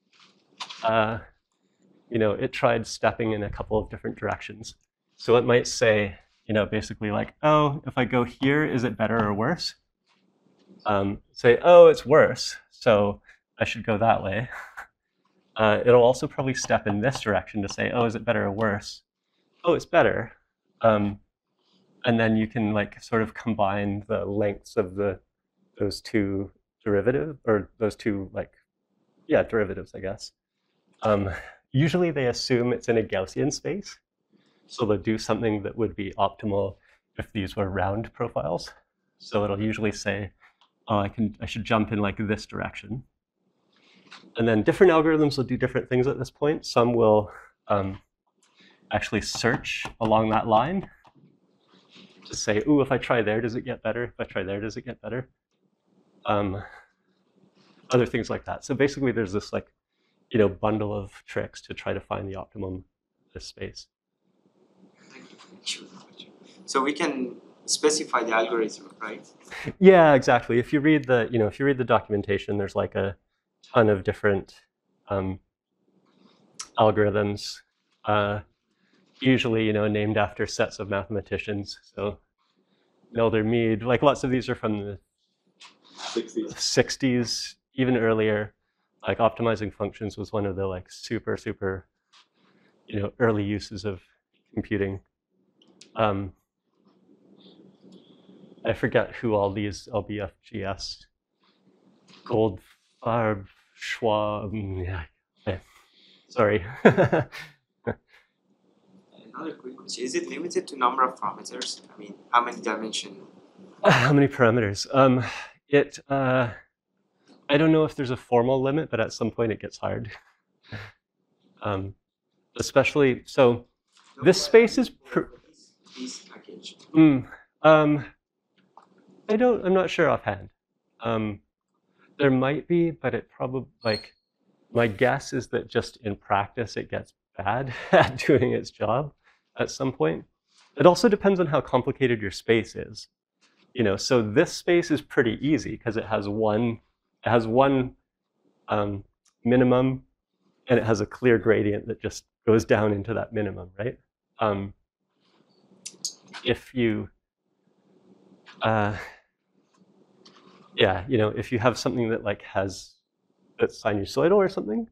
you know, it tried stepping in a couple of different directions. So it might say, you know, basically like, oh, if I go here, is it better or worse? Say, oh, it's worse, so I should go that way. It'll also probably step in this direction to say, oh, is it better or worse? Oh, it's better. And then you can like sort of combine the lengths of those two derivatives, or those two like, yeah, derivatives, I guess. Usually they assume it's in a Gaussian space. So they'll do something that would be optimal if these were round profiles. So it'll usually say, oh, I should jump in like this direction. And then different algorithms will do different things at this point. Some will actually search along that line to say, ooh, if I try there, does it get better? If I try there, does it get better? Other things like that. So basically there's this like, you know, bundle of tricks to try to find the optimum of this space. So we can specify the algorithm, right? Yeah, exactly. If you read the, you know, if you read the documentation, there's like a ton of different algorithms, usually, you know, named after sets of mathematicians. So Milder, Mead, like lots of these are from the 60s, even earlier. Like optimizing functions was one of the like super, you know, early uses of computing. I forget who all these LBFGS, Goldfarb, Schwab, yeah, okay. Sorry. Another quick question, is it limited to number of parameters? I mean, how many dimensions? How many parameters? I don't know if there's a formal limit, but at some point it gets hard. Especially, so this space is, This package. I'm not sure offhand. There might be, but it probably, like, my guess is that just in practice it gets bad at doing its job at some point. It also depends on how complicated your space is. You know, so this space is pretty easy because it has one minimum, and it has a clear gradient that just goes down into that minimum, right? If you, yeah, you know, if you have something that like that's sinusoidal or something,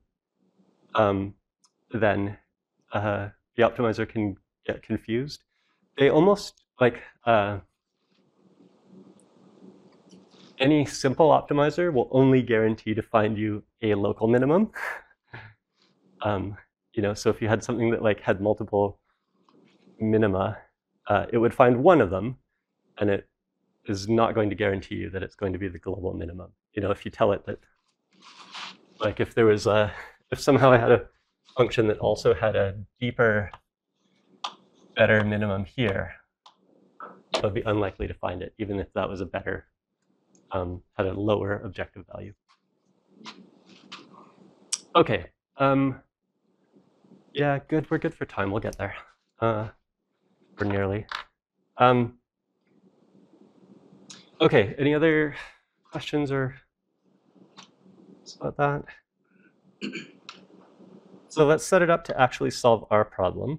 then the optimizer can get confused. They almost like any simple optimizer will only guarantee to find you a local minimum. You know, so if you had something that like had multiple minima, it would find one of them, and it is not going to guarantee you that it's going to be the global minimum. You know, if you tell it that, like if there was if somehow I had a function that also had a deeper, better minimum here, it would be unlikely to find it, even if that was a better, had a lower objective value. Okay. Yeah, good. We're good for time. We'll get there. Or nearly. Okay, any other questions or about that? So let's set it up to actually solve our problem.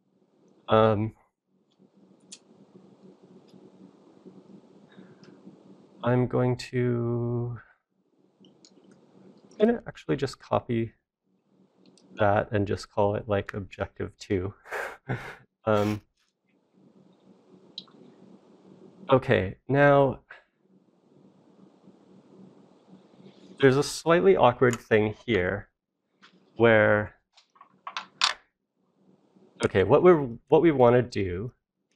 I'm going to actually just copy that and just call it like objective 2. Okay, now there's a slightly awkward thing here where, okay, what we want to do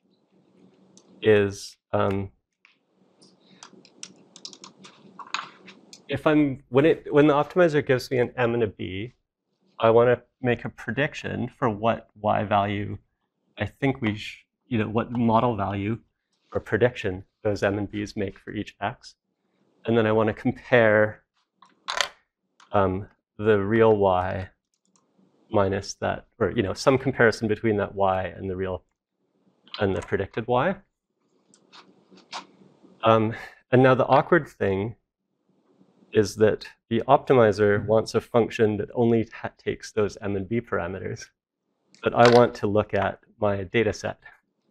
is when the optimizer gives me an M and a B, I want to make a prediction for what Y value I think what model value or prediction those M and Bs make for each X. And then I want to compare the real Y minus that, or some comparison between that Y and the real and the predicted Y. And now the awkward thing is that the optimizer wants a function that only takes those M and B parameters. But I want to look at my data set.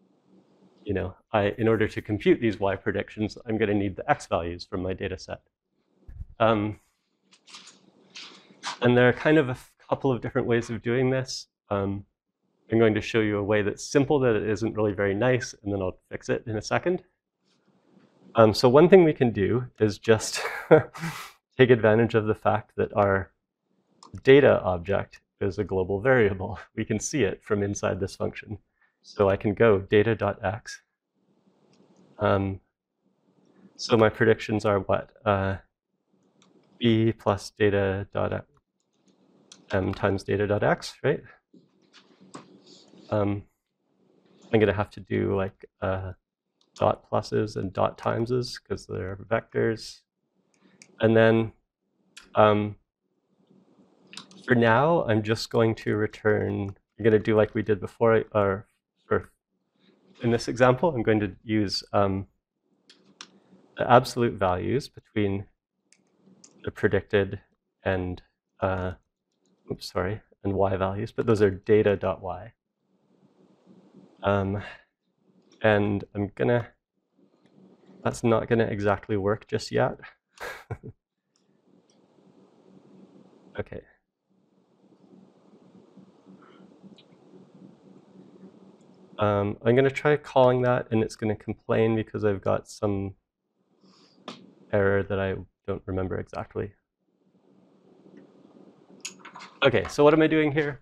In order to compute these Y predictions, I'm going to need the X values from my data set. And there are kind of a couple of different ways of doing this. I'm going to show you a way that's simple, that it isn't really very nice, and then I'll fix it in a second. So one thing we can do is just take advantage of the fact that our data object is a global variable. We can see it from inside this function. So I can go data.x. So my predictions are what? B plus data.m times data.x, right? I'm going to have to do like dot pluses and dot timeses because they're vectors. And then for now, I'm just going to return, I'm going to do like we did before, in this example, I'm going to use the absolute values between the predicted and, and Y values, but those are data.y. And that's not gonna exactly work just yet. Okay. I'm gonna try calling that, and it's gonna complain because I've got some error that I don't remember exactly. Okay, so what am I doing here?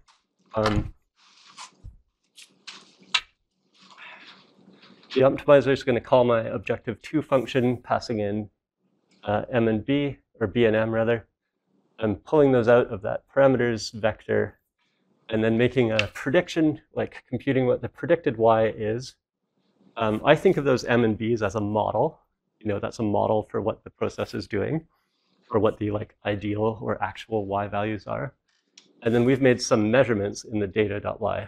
The optimizer is going to call my objective 2 function, passing in M and B, or B and M rather. I'm pulling those out of that parameters vector, and then making a prediction, like computing what the predicted Y is. I think of those M and Bs as a model. That's a model for what the process is doing, or what the ideal or actual Y values are. And then we've made some measurements in the data.y.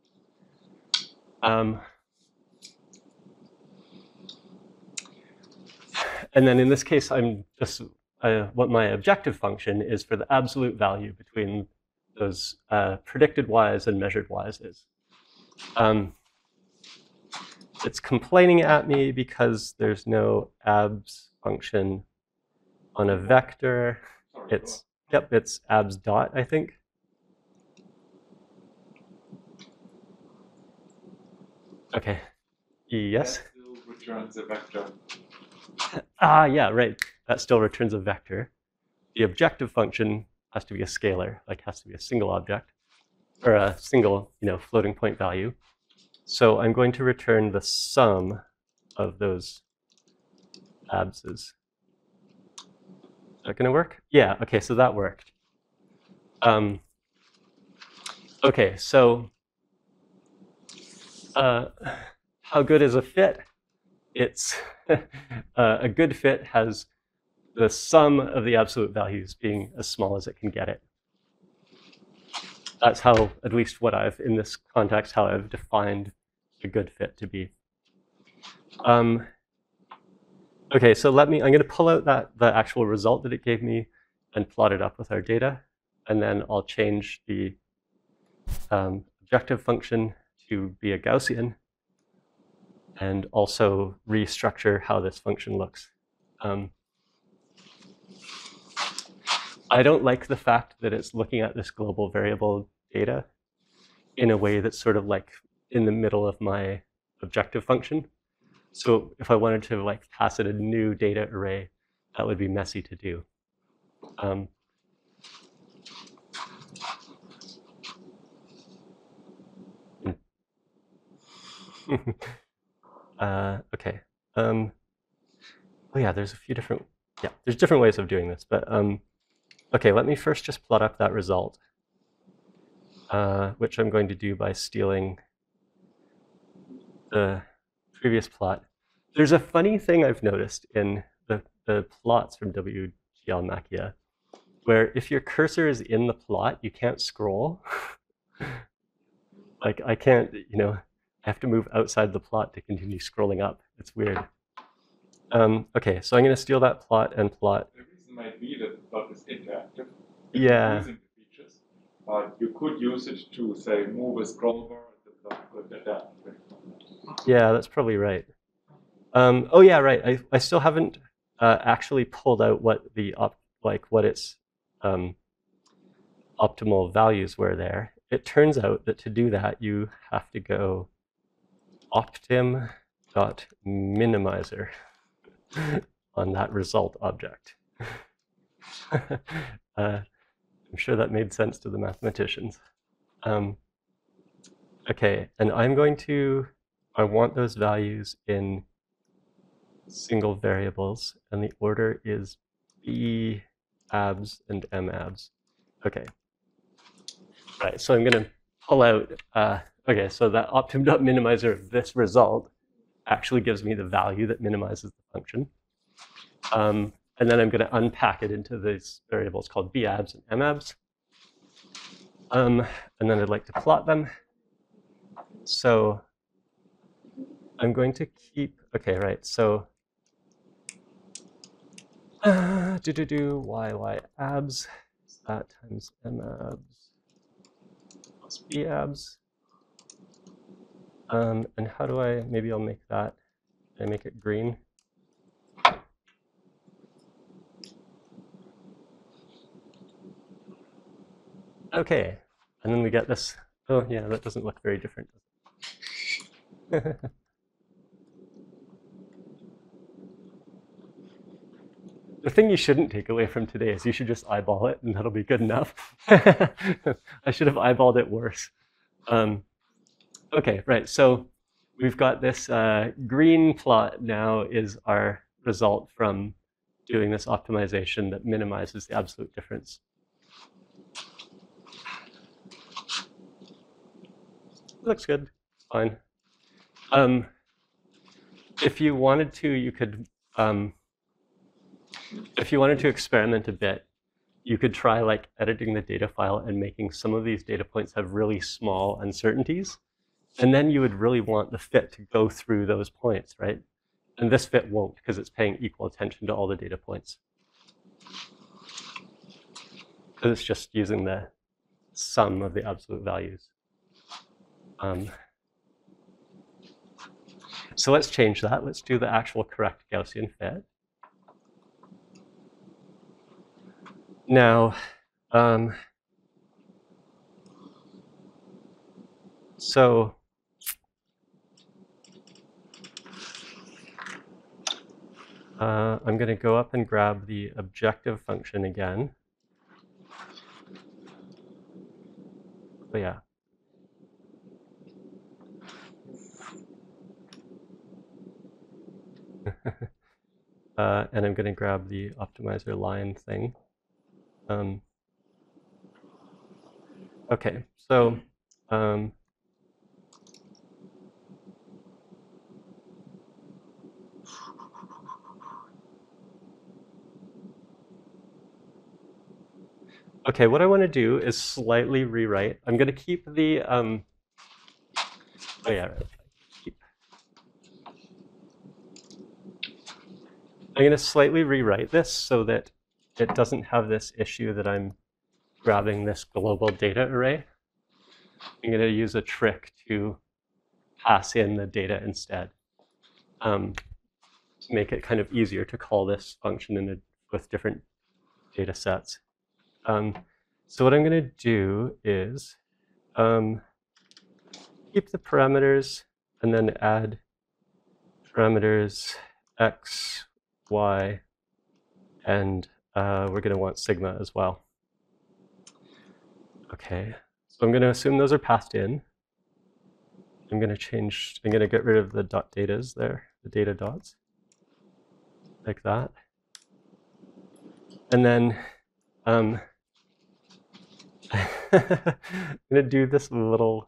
And then in this case, I'm just, what my objective function is for the absolute value between those predicted Ys and measured Ys is. It's complaining at me because there's no abs function on a vector. It's abs dot, I think. Okay. Yes? That still returns a vector. Yeah, right. That still returns a vector. The objective function has to be a scalar, has to be a single object, or a single, floating point value. So I'm going to return the sum of those abs's. Is that going to work? Yeah. Okay. So that worked. Okay. So how good is a fit? It's a good fit has the sum of the absolute values being as small as it can get it. That's how, at least what I've, in this context, how I've defined a good fit to be. Okay, so I'm going to pull out the actual result that it gave me and plot it up with our data. And then I'll change the objective function to be a Gaussian and also restructure how this function looks. I don't like the fact that it's looking at this global variable data in a way that's sort of like in the middle of my objective function. So if I wanted to like pass it a new data array, that would be messy to do. Okay. Oh yeah, there's a few different, there's different ways of doing this, but okay, let me first just plot up that result, which I'm going to do by stealing the previous plot. There's a funny thing I've noticed in the plots from WGL Macchia, where if your cursor is in the plot, you can't scroll. Like I can't, I have to move outside the plot to continue scrolling up. It's weird. Okay, so I'm going to steal that plot and plot. The reason might be that the plot is interactive. Yeah. Using the features, but you could use it to say move a scroll bar and the plot could adapt. Yeah, that's probably right. Oh yeah, right. I still haven't actually pulled out what the what its optimal values were there. It turns out that to do that, you have to go optim.minimizer on that result object. I'm sure that made sense to the mathematicians. Okay, and I want those values in single variables, and the order is B abs and M abs. Okay. Right, so I'm going to pull out, okay, so that optim.minimizer of this result actually gives me the value that minimizes the function. And then I'm going to unpack it into these variables called B abs and M abs. And then I'd like to plot them. So I'm going to keep, okay, right, so y abs, that times M abs plus B abs. And how do maybe I'll make that, I make it green. Okay, and then we get this, oh yeah, that doesn't look very different. The thing you shouldn't take away from today is you should just eyeball it, and that'll be good enough. I should have eyeballed it worse. Okay, right, so we've got this green plot now is our result from doing this optimization that minimizes the absolute difference. Looks good, fine. If you wanted to, you could, if you wanted to experiment a bit, you could try like editing the data file and making some of these data points have really small uncertainties. And then you would really want the fit to go through those points, right? And this fit won't because it's paying equal attention to all the data points. Because it's just using the sum of the absolute values. So let's change that. Let's do the actual correct Gaussian fit. Now, so I'm going to go up and grab the objective function again. Oh yeah. And I'm going to grab the optimizer line thing. Okay, so Okay, what I want to do is slightly rewrite. I'm going to keep the, oh yeah, right. I'm going to slightly rewrite this so that it doesn't have this issue that I'm grabbing this global data array. I'm going to use a trick to pass in the data instead to make it kind of easier to call this function with different data sets. So what I'm going to do is keep the parameters and then add parameters x, y, and we're going to want sigma as well. Okay, so I'm going to assume those are passed in. I'm going to get rid of the dot datas there, the data dots, like that. And then I'm going to do this little,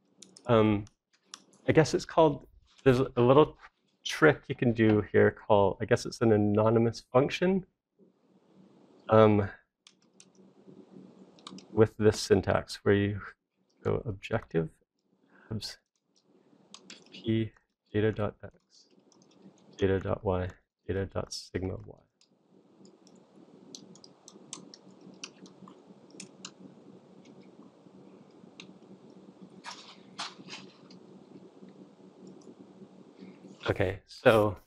I guess it's called, there's a little trick you can do here called, I guess it's an anonymous function with this syntax where you go objective p data.x, data.y, data.sigma y. Okay, so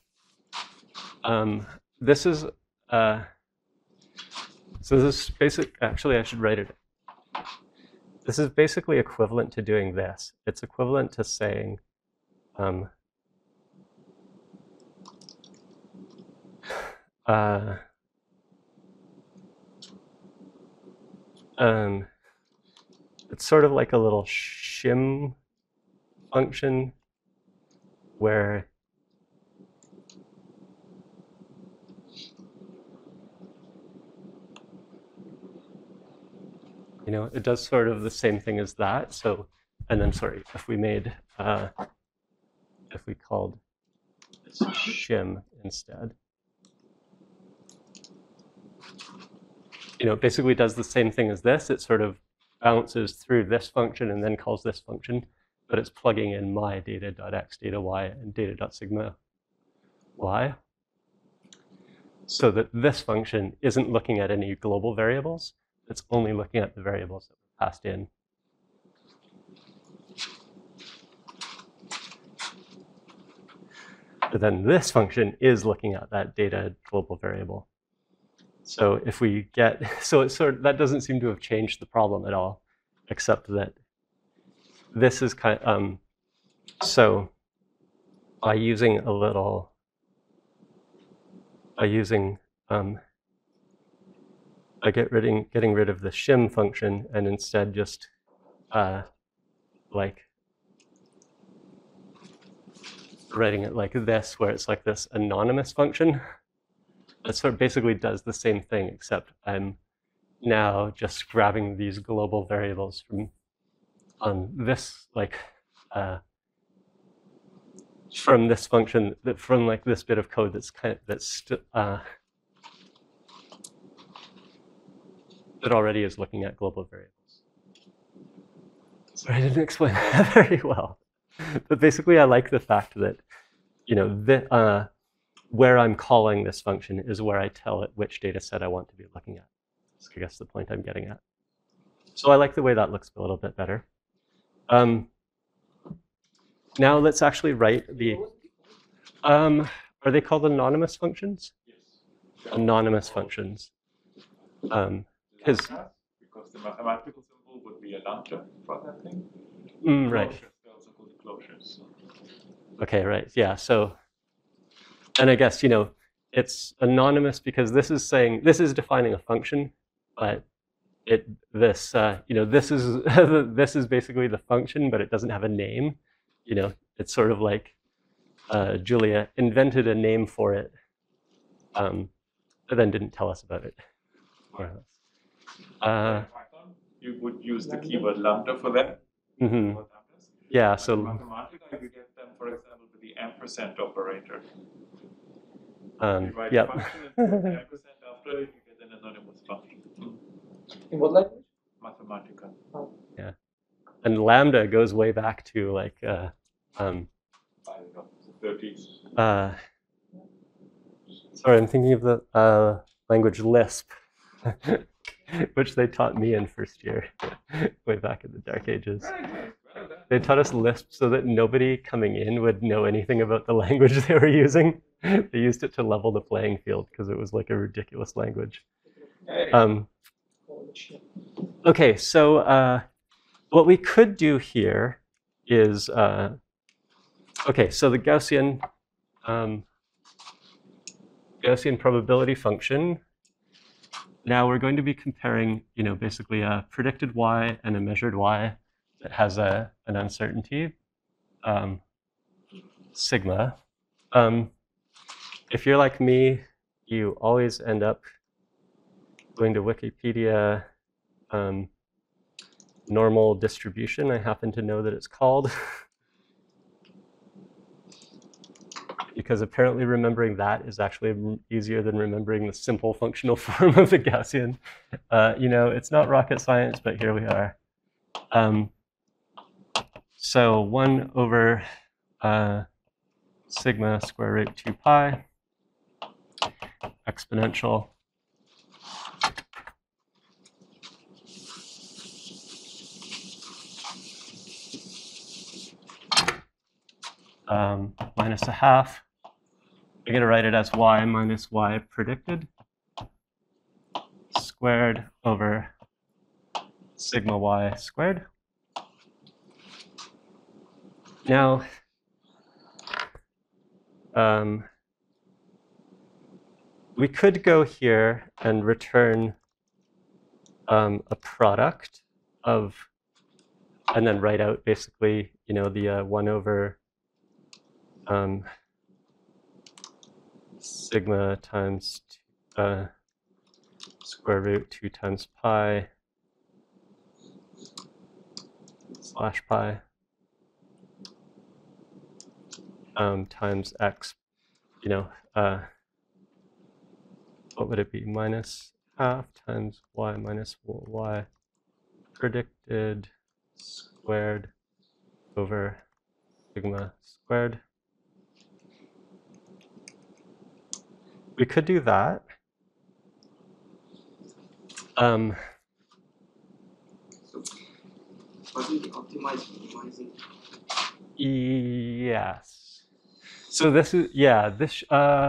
this is actually I should write it. This is basically equivalent to doing this. It's equivalent to saying it's sort of like a little shim function where it does sort of the same thing as that. So, and then sorry, if we made if we called this shim instead, it basically does the same thing as this. It sort of bounces through this function and then calls this function, but it's plugging in my data.x, data.y, and data.sigma y, so that this function isn't looking at any global variables. It's only looking at the variables that were passed in. But then this function is looking at that data global variable. So if we get, so it's sort of, that doesn't seem to have changed the problem at all, except that this is kind of, so by using a little, by getting rid of the shim function and instead just like writing it like this, where it's like this anonymous function. That sort of basically does the same thing, except I'm now just grabbing these global variables from this, like from this function, from like this bit of code that's that already is looking at global variables. Sorry, I didn't explain that very well. But basically, I like the fact that, where I'm calling this function is where I tell it which data set I want to be looking at. That's, I guess, the point I'm getting at. So I like the way that looks a little bit better. Now let's actually write the, are they called anonymous functions? Yes. Anonymous functions. Because the mathematical symbol would be a lambda for that thing. Right. Closures, also called closures. Okay, right. Yeah. So, and I guess, it's anonymous because this is saying, this is defining a function, but this is this is basically the function, but it doesn't have a name. It's sort of like Julia invented a name for it, but then didn't tell us about it. More or less. Python, you would use the keyword lambda for that. Mm-hmm. Yeah. So mathematically, you get them, for example, with the ampersand operator. Yep. Function and put ampersand after it, you get an anonymous function. In what language? Mathematica. And Lambda goes way back to like I don't know, 30s. sorry, I'm thinking of the language Lisp, which they taught me in first year, way back in the dark ages. They taught us Lisp so that nobody coming in would know anything about the language they were using. They used it to level the playing field because it was like a ridiculous language. Okay, so what we could do here is, okay, so the Gaussian probability function. Now we're going to be comparing, basically a predicted y and a measured y that has an uncertainty, sigma. If you're like me, you always end up going to Wikipedia normal distribution. I happen to know that it's called. Because apparently remembering that is actually easier than remembering the simple functional form of the Gaussian. It's not rocket science, but here we are. So 1 over sigma square root 2 pi exponential minus a half. I'm going to write it as y minus y predicted squared over sigma y squared. Now, we could go here and return a product of, and then write out basically, the 1 over sigma times square root 2 times pi slash pi times x, what would it be? Minus half times y minus y predicted squared over sigma squared. We could do that. So, what do you optimize minimizing? Yes. So this is, yeah, this,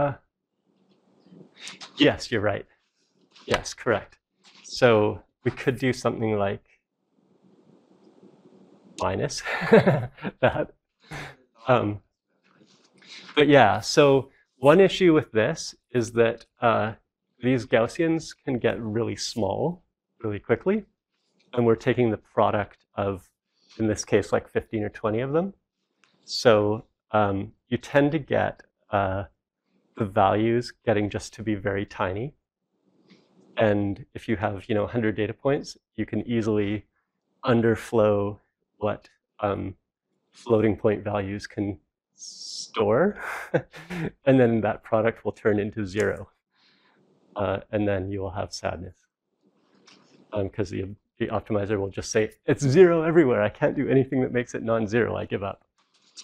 yes, you're right. Yes, correct. So we could do something like minus that. But yeah, so one issue with this is that these Gaussians can get really small really quickly. And we're taking the product of, in this case, like 15 or 20 of them. So you tend to get the values getting just to be very tiny. And if you have 100 data points, you can easily underflow what floating point values can store. And then that product will turn into 0. And then you will have sadness. Because the optimizer will just say, it's 0 everywhere. I can't do anything that makes it non-zero. I give up.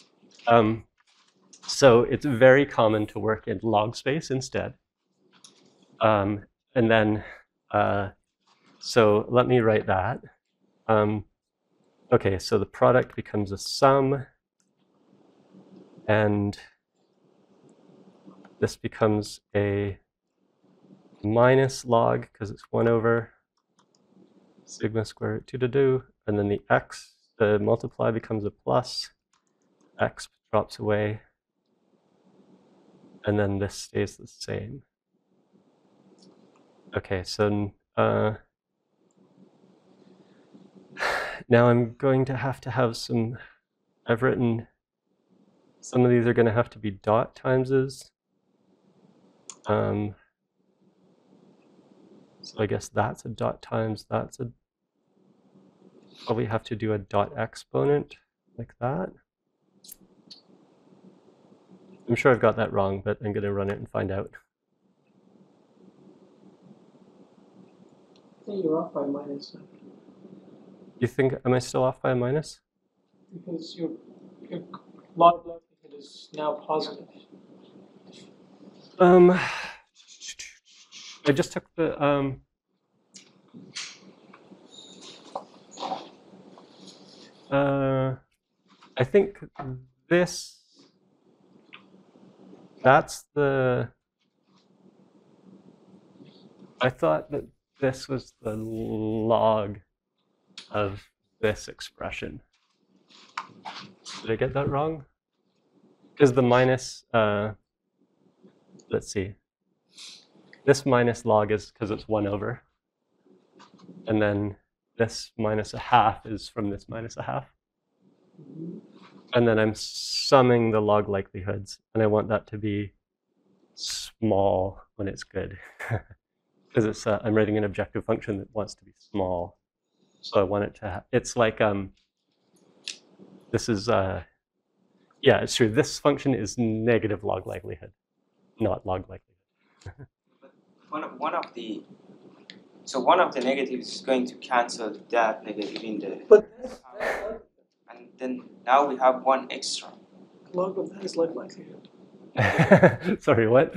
So it's very common to work in log space instead. And then, so let me write that. Okay, so the product becomes a sum. And this becomes a minus log, because it's 1 over sigma square root 2 to do. And then the x, the multiply becomes a plus. X drops away. And then this stays the same. Okay, so now I'm going to have some, I've written, some of these are going to have to be dot timeses. So I guess that's a dot times, that's a, probably have to do a dot exponent like that. I'm sure I've got that wrong, but I'm going to run it and find out. think you're off by minus, You think, am I still off by a minus? because your log likelihood is now positive. I just took the, I think this, that's the, I thought that this was the log of this expression. Did I get that wrong? Because the minus, let's see, this minus log is because it's 1 over. And then this minus a half is from this minus a half. And then I'm summing the log likelihoods, and I want that to be small when it's good. Because it's I'm writing an objective function that wants to be small. So I want it to it's like, this is, yeah, it's true. This function is negative log likelihood, not log likelihood. But one of the negatives is going to cancel that negative in the. But And then now we have one extra. log of that is log likelihood. Sorry, what?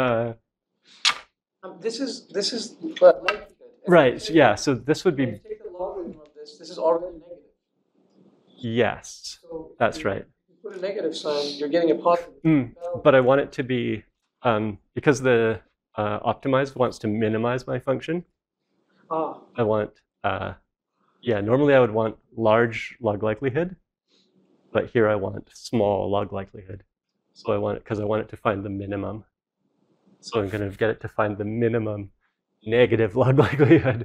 This is likelihood. Right, yeah, so this would If be, you take the logarithm of this is already negative. yes, So that's right. if you put a negative sign, you're getting a positive. But I want it to be, because the optimized wants to minimize my function, Ah, I want, yeah, normally I would want large log likelihood, but here I want small log likelihood. So I want it, because I want it to find the minimum. So I'm going to get it to find the minimum negative log likelihood.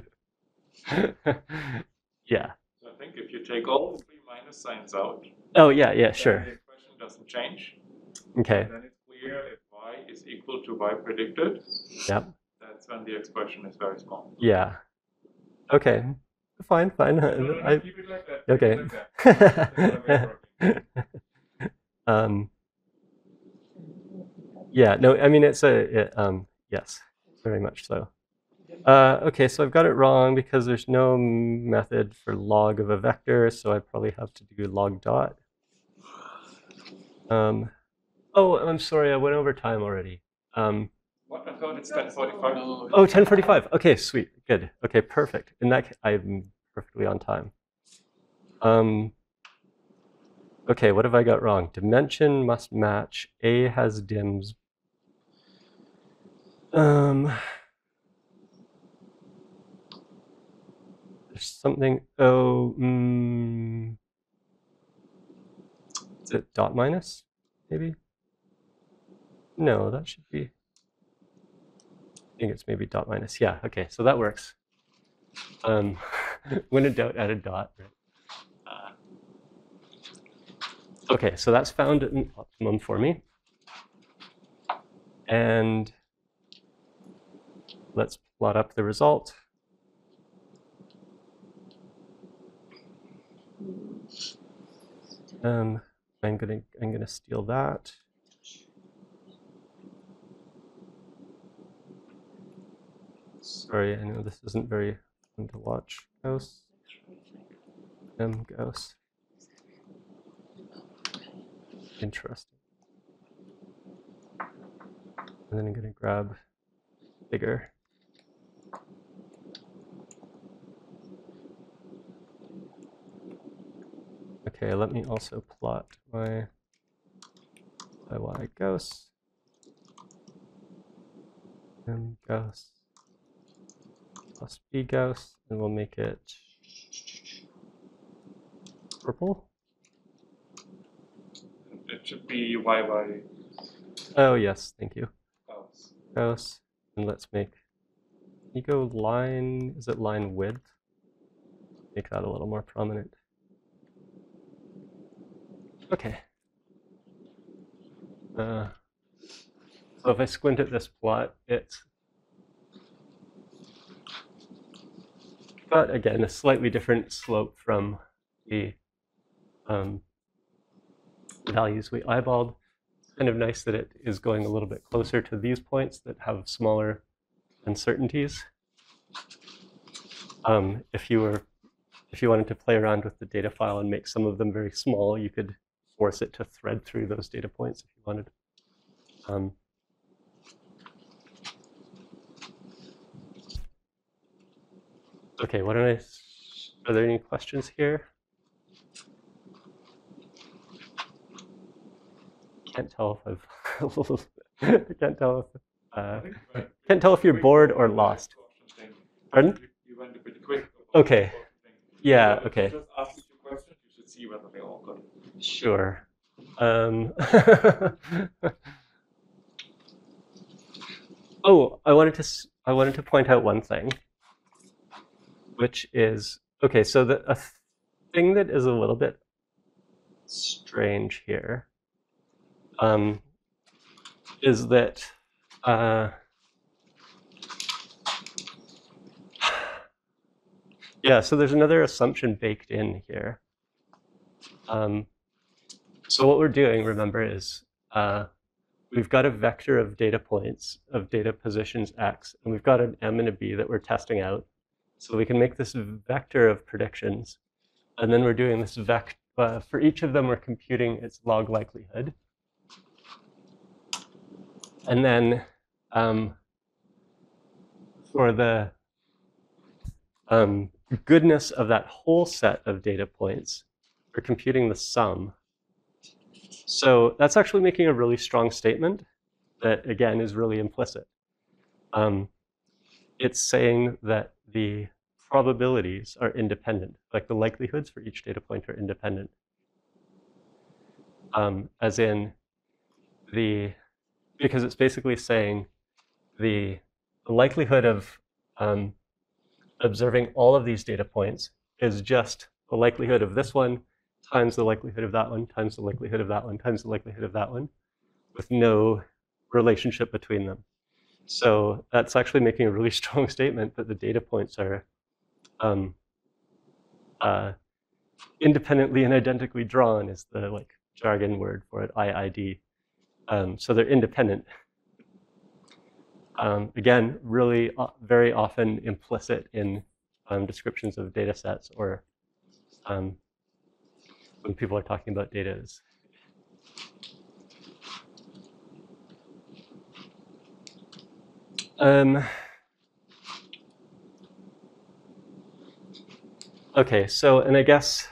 Yeah. So I think if you take all the 3 minus signs out, Oh, yeah, then sure. the expression doesn't change. Okay. Then it's clear if y is equal to y predicted, Yep. that's when the expression is very small. Yeah. Okay. Fine, fine. No, keep it like that. Okay. Keep it like that. That's the way it's working. Yeah, no, I mean, it's yes, very much so. Okay, so I've got it wrong because there's no method for log of a vector, so I probably have to do log dot. Oh, I'm sorry, I went over time already. What? I thought it's 10:45. Oh, 10:45. Okay, sweet, good. Okay, perfect. In that case, I'm perfectly on time. Okay, what have I got wrong? Dimension must match. A has dims. There's something. Oh, is it dot minus? Maybe. No, that should be. I think it's maybe dot minus. Yeah. Okay, so that works. When in doubt, add a dot. Right? Okay, so that's found an optimum for me. And let's plot up the result. I'm gonna steal that. Sorry, I know this isn't very fun to watch. Gauss. Gauss. Interesting. And then I'm going to grab bigger. Okay, let me also plot my y Gauss. M Gauss plus B Gauss, and we'll make it purple. It should be y by Oh, yes, thank you. Gauss. Gauss. And let's make, can you go line, is it line width? Make that a little more prominent. Okay. So if I squint at this plot, it's got, again, a slightly different slope from the values we eyeballed. Kind of nice that it is going a little bit closer to these points that have smaller uncertainties. If you wanted to play around with the data file and make some of them very small, you could force it to thread through those data points if you wanted. Okay, are there any questions here? Can't tell if I can't tell if you're bored or lost. Pardon? You went a bit quick. Okay. Yeah, okay. Just ask you questions, you should see whether they all got it. Sure. Oh, I wanted to point out one thing, which is, okay, so a thing that is a little bit strange here is that yeah, so there's another assumption baked in here. So what we're doing, remember, is we've got a vector of data points, of data positions x, and we've got an m and a b that we're testing out. So we can make this vector of predictions. And then we're doing this vector, for each of them, we're computing its log likelihood. And then for the goodness of that whole set of data points, we're computing the sum. So that's actually making a really strong statement that, again, is really implicit. It's saying that the probabilities are independent, like the likelihoods for each data point are independent. As in because it's basically saying the likelihood of observing all of these data points is just the likelihood of this one times the likelihood of that one times the likelihood of that one times the likelihood of that one, with no relationship between them. So that's actually making a really strong statement that the data points are independently and identically drawn is the jargon word for it, IID. So they're independent. Again, really very often implicit in descriptions of data sets or when people are talking about data. Okay, so, and I guess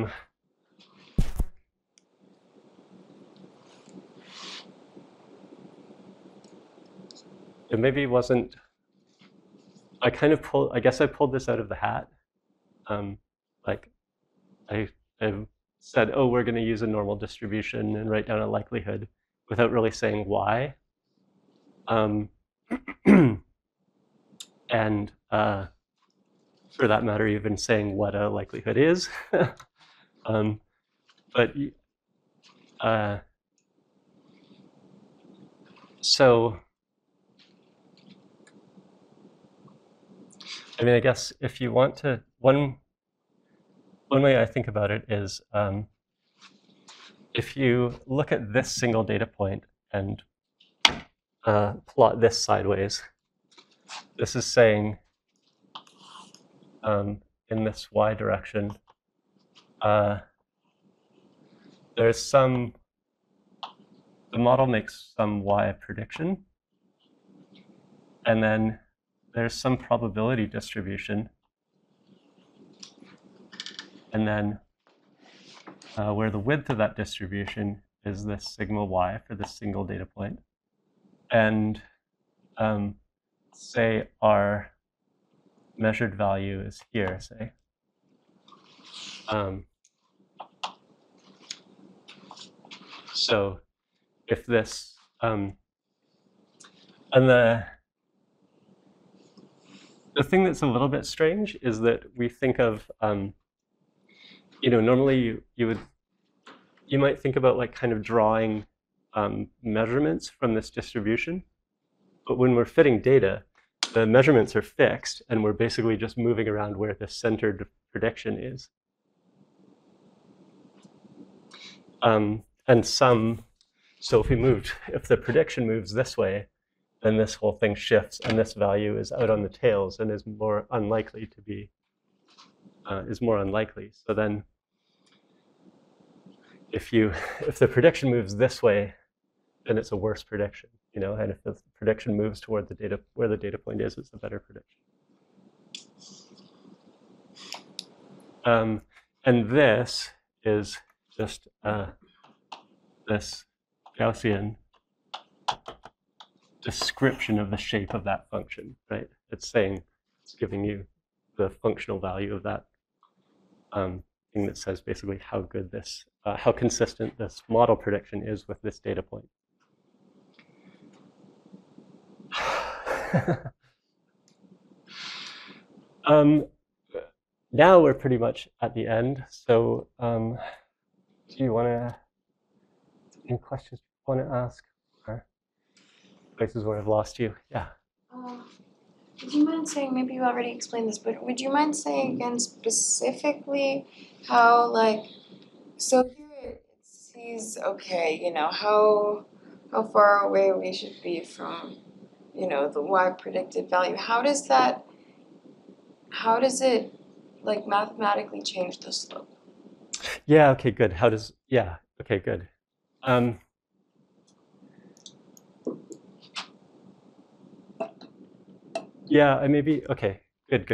it maybe wasn't, I guess I pulled this out of the hat. Like I said, oh, we're going to use a normal distribution and write down a likelihood without really saying why. And for that matter, even saying what a likelihood is. So, I mean, I guess if you want to, one way I think about it is if you look at this single data point and plot this sideways, this is saying in this y direction, there's some, the model makes some y prediction, and then there's some probability distribution, and then where the width of that distribution is this sigma y for this single data point. And say our measured value is here, say. So if this, and the thing that's a little bit strange is that we think of, normally you might think about like kind of drawing measurements from this distribution, but when we're fitting data, the measurements are fixed, and we're basically just moving around where the centered prediction is. So if the prediction moves this way, then this whole thing shifts, and this value is out on the tails and is more unlikely to be is more unlikely. So then, if the prediction moves this way, then it's a worse prediction, you know. And if the prediction moves toward the data where the data point is, it's a better prediction. And this is just this Gaussian description of the shape of that function, right? It's giving you the functional value of that thing that says basically how good this, how consistent this model prediction is with this data point. Now we're pretty much at the end. So do you want to, any questions you want to ask? Or places where I've lost you? Yeah. Would you mind saying, maybe you already explained this, but would you mind saying again specifically how, like, so here it sees, okay, you know, how far away we should be from, you know, the y predicted value. How does it, like, mathematically change the slope? Yeah, okay, good. Yeah, okay, good. Yeah, I maybe, okay, good.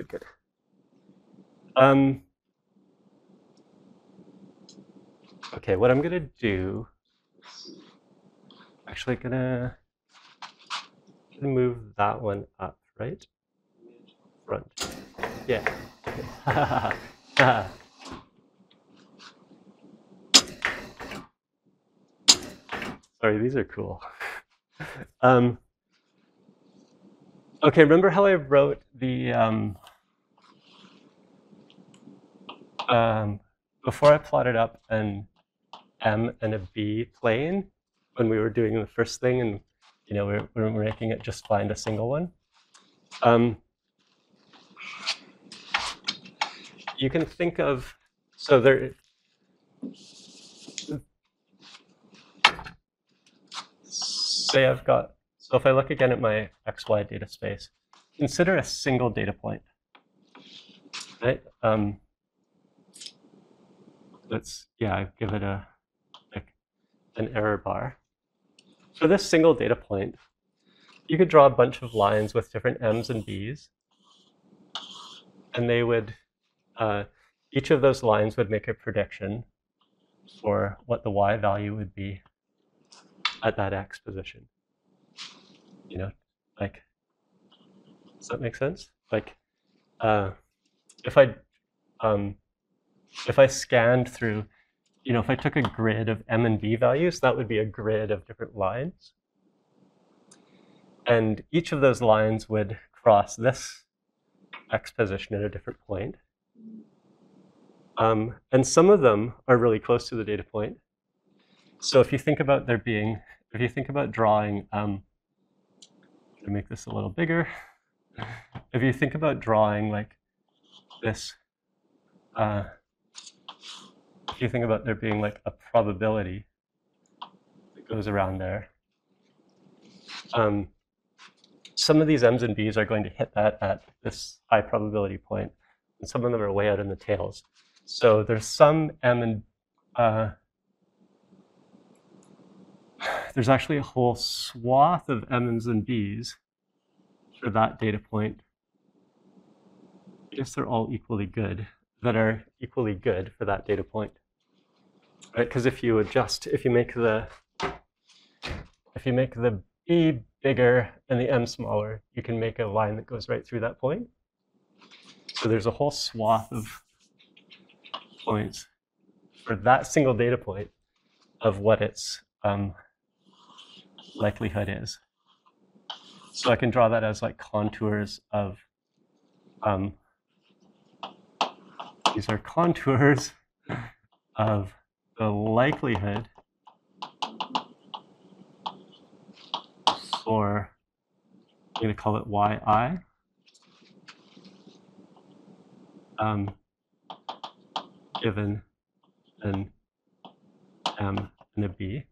Okay, what I'm gonna do, actually gonna move that one up, right? Front. Yeah. Sorry, these are cool. Okay, remember how I wrote the, before I plotted up an M and a B plane when we were doing the first thing, and you know, we were making it just find a single one. You can think of, so there, say I've got, so if I look again at my XY data space, consider a single data point, right? Let's, yeah, give it a, like, an error bar. For this single data point, you could draw a bunch of lines with different M's and B's, and they would, each of those lines would make a prediction for what the Y value would be at that X position. You know, like, does that make sense? Like, if I scanned through, you know, if I took a grid of M and B values, that would be a grid of different lines. And each of those lines would cross this X position at a different point. And some of them are really close to the data point. So if you think about there being, if you think about drawing, to make this a little bigger, if you think about drawing like this, if you think about there being like a probability that goes around there, some of these M's and B's are going to hit that at this high probability point, and some of them are way out in the tails. So there's some M and there's actually a whole swath of M's and B's for that data point. I guess they're all equally good, that are equally good for that data point, right? Because if you adjust, if you make the B bigger and the M smaller, you can make a line that goes right through that point. So there's a whole swath of points for that single data point of what its likelihood is. So I can draw that as like contours of, these are contours of the likelihood for, I'm going to call it yi, given an M and a B,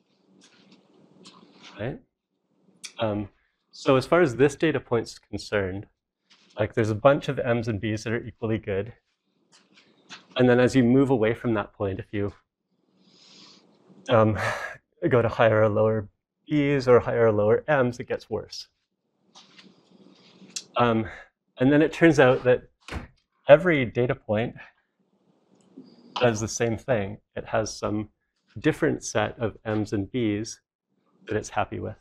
right? So as far as this data point's concerned, like there's a bunch of M's and B's that are equally good. And then as you move away from that point, if you go to higher or lower B's or higher or lower M's, it gets worse. And then it turns out that every data point does the same thing. It has some different set of M's and B's that it's happy with.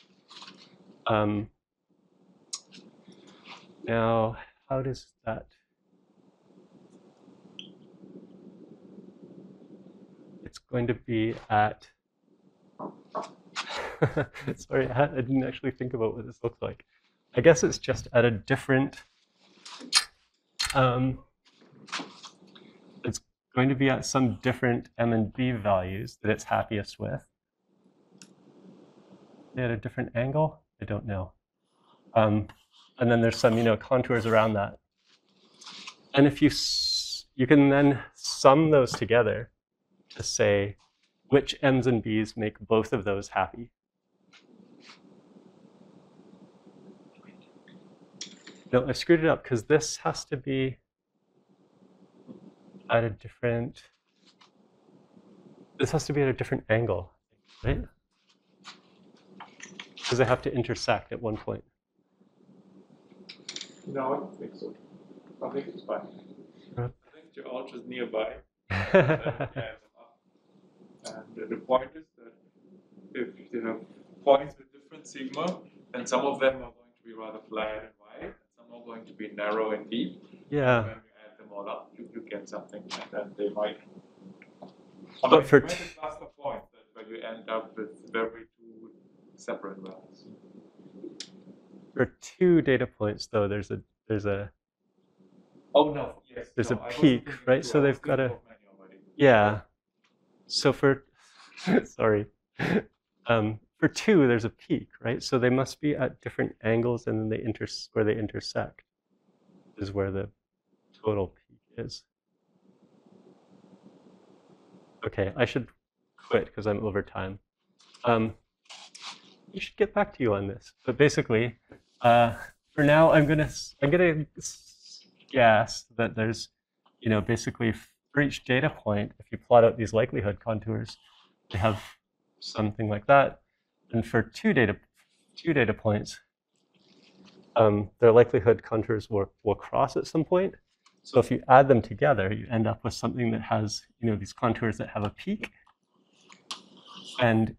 Now, how does that? It's going to be at, sorry, I didn't actually think about what this looks like. I guess it's just at a different, it's going to be at some different M and B values that it's happiest with. At a different angle? I don't know. And then there's some, contours around that. And if you can then sum those together to say which M's and B's make both of those happy. No, I screwed it up because this has to be at a different, this has to be at a different angle, right? Because they have to intersect at one point. No, I don't think so. I think it's fine. I think George is nearby. And the point is that if you have points with different sigma, then some of them are going to be rather flat and wide, and some are going to be narrow and deep. Yeah. When you add them all up, you get something, and then they might. But for cluster points, that's where you end up with very two separate values. For 2 data points, though, there's a Oh no, yes. there's no, a peak, right? So they've got a, yeah. So for, sorry, for 2, there's a peak, right? So they must be at different angles, and then they where they intersect is where the total peak is. Okay, I should quit because I'm over time. We should get back to you on this, but basically, for now, I'm gonna guess that there's, basically for each data point, if you plot out these likelihood contours, they have something like that, and for two data points, their likelihood contours will cross at some point. So if you add them together, you end up with something that has, these contours that have a peak, and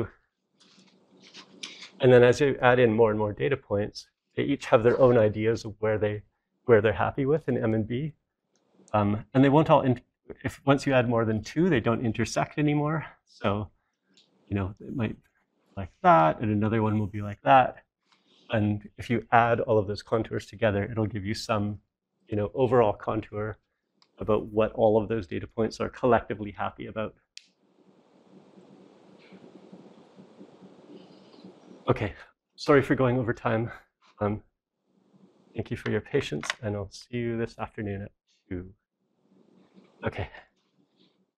and then as you add in more and more data points, they each have their own ideas of where they're happy with in M and B. And they won't all, once you add more than 2, they don't intersect anymore. So, it might be like that, and another one will be like that. And if you add all of those contours together, it'll give you some, overall contour about what all of those data points are collectively happy about. Okay, sorry for going over time. Thank you for your patience, and I'll see you this afternoon at 2. Okay.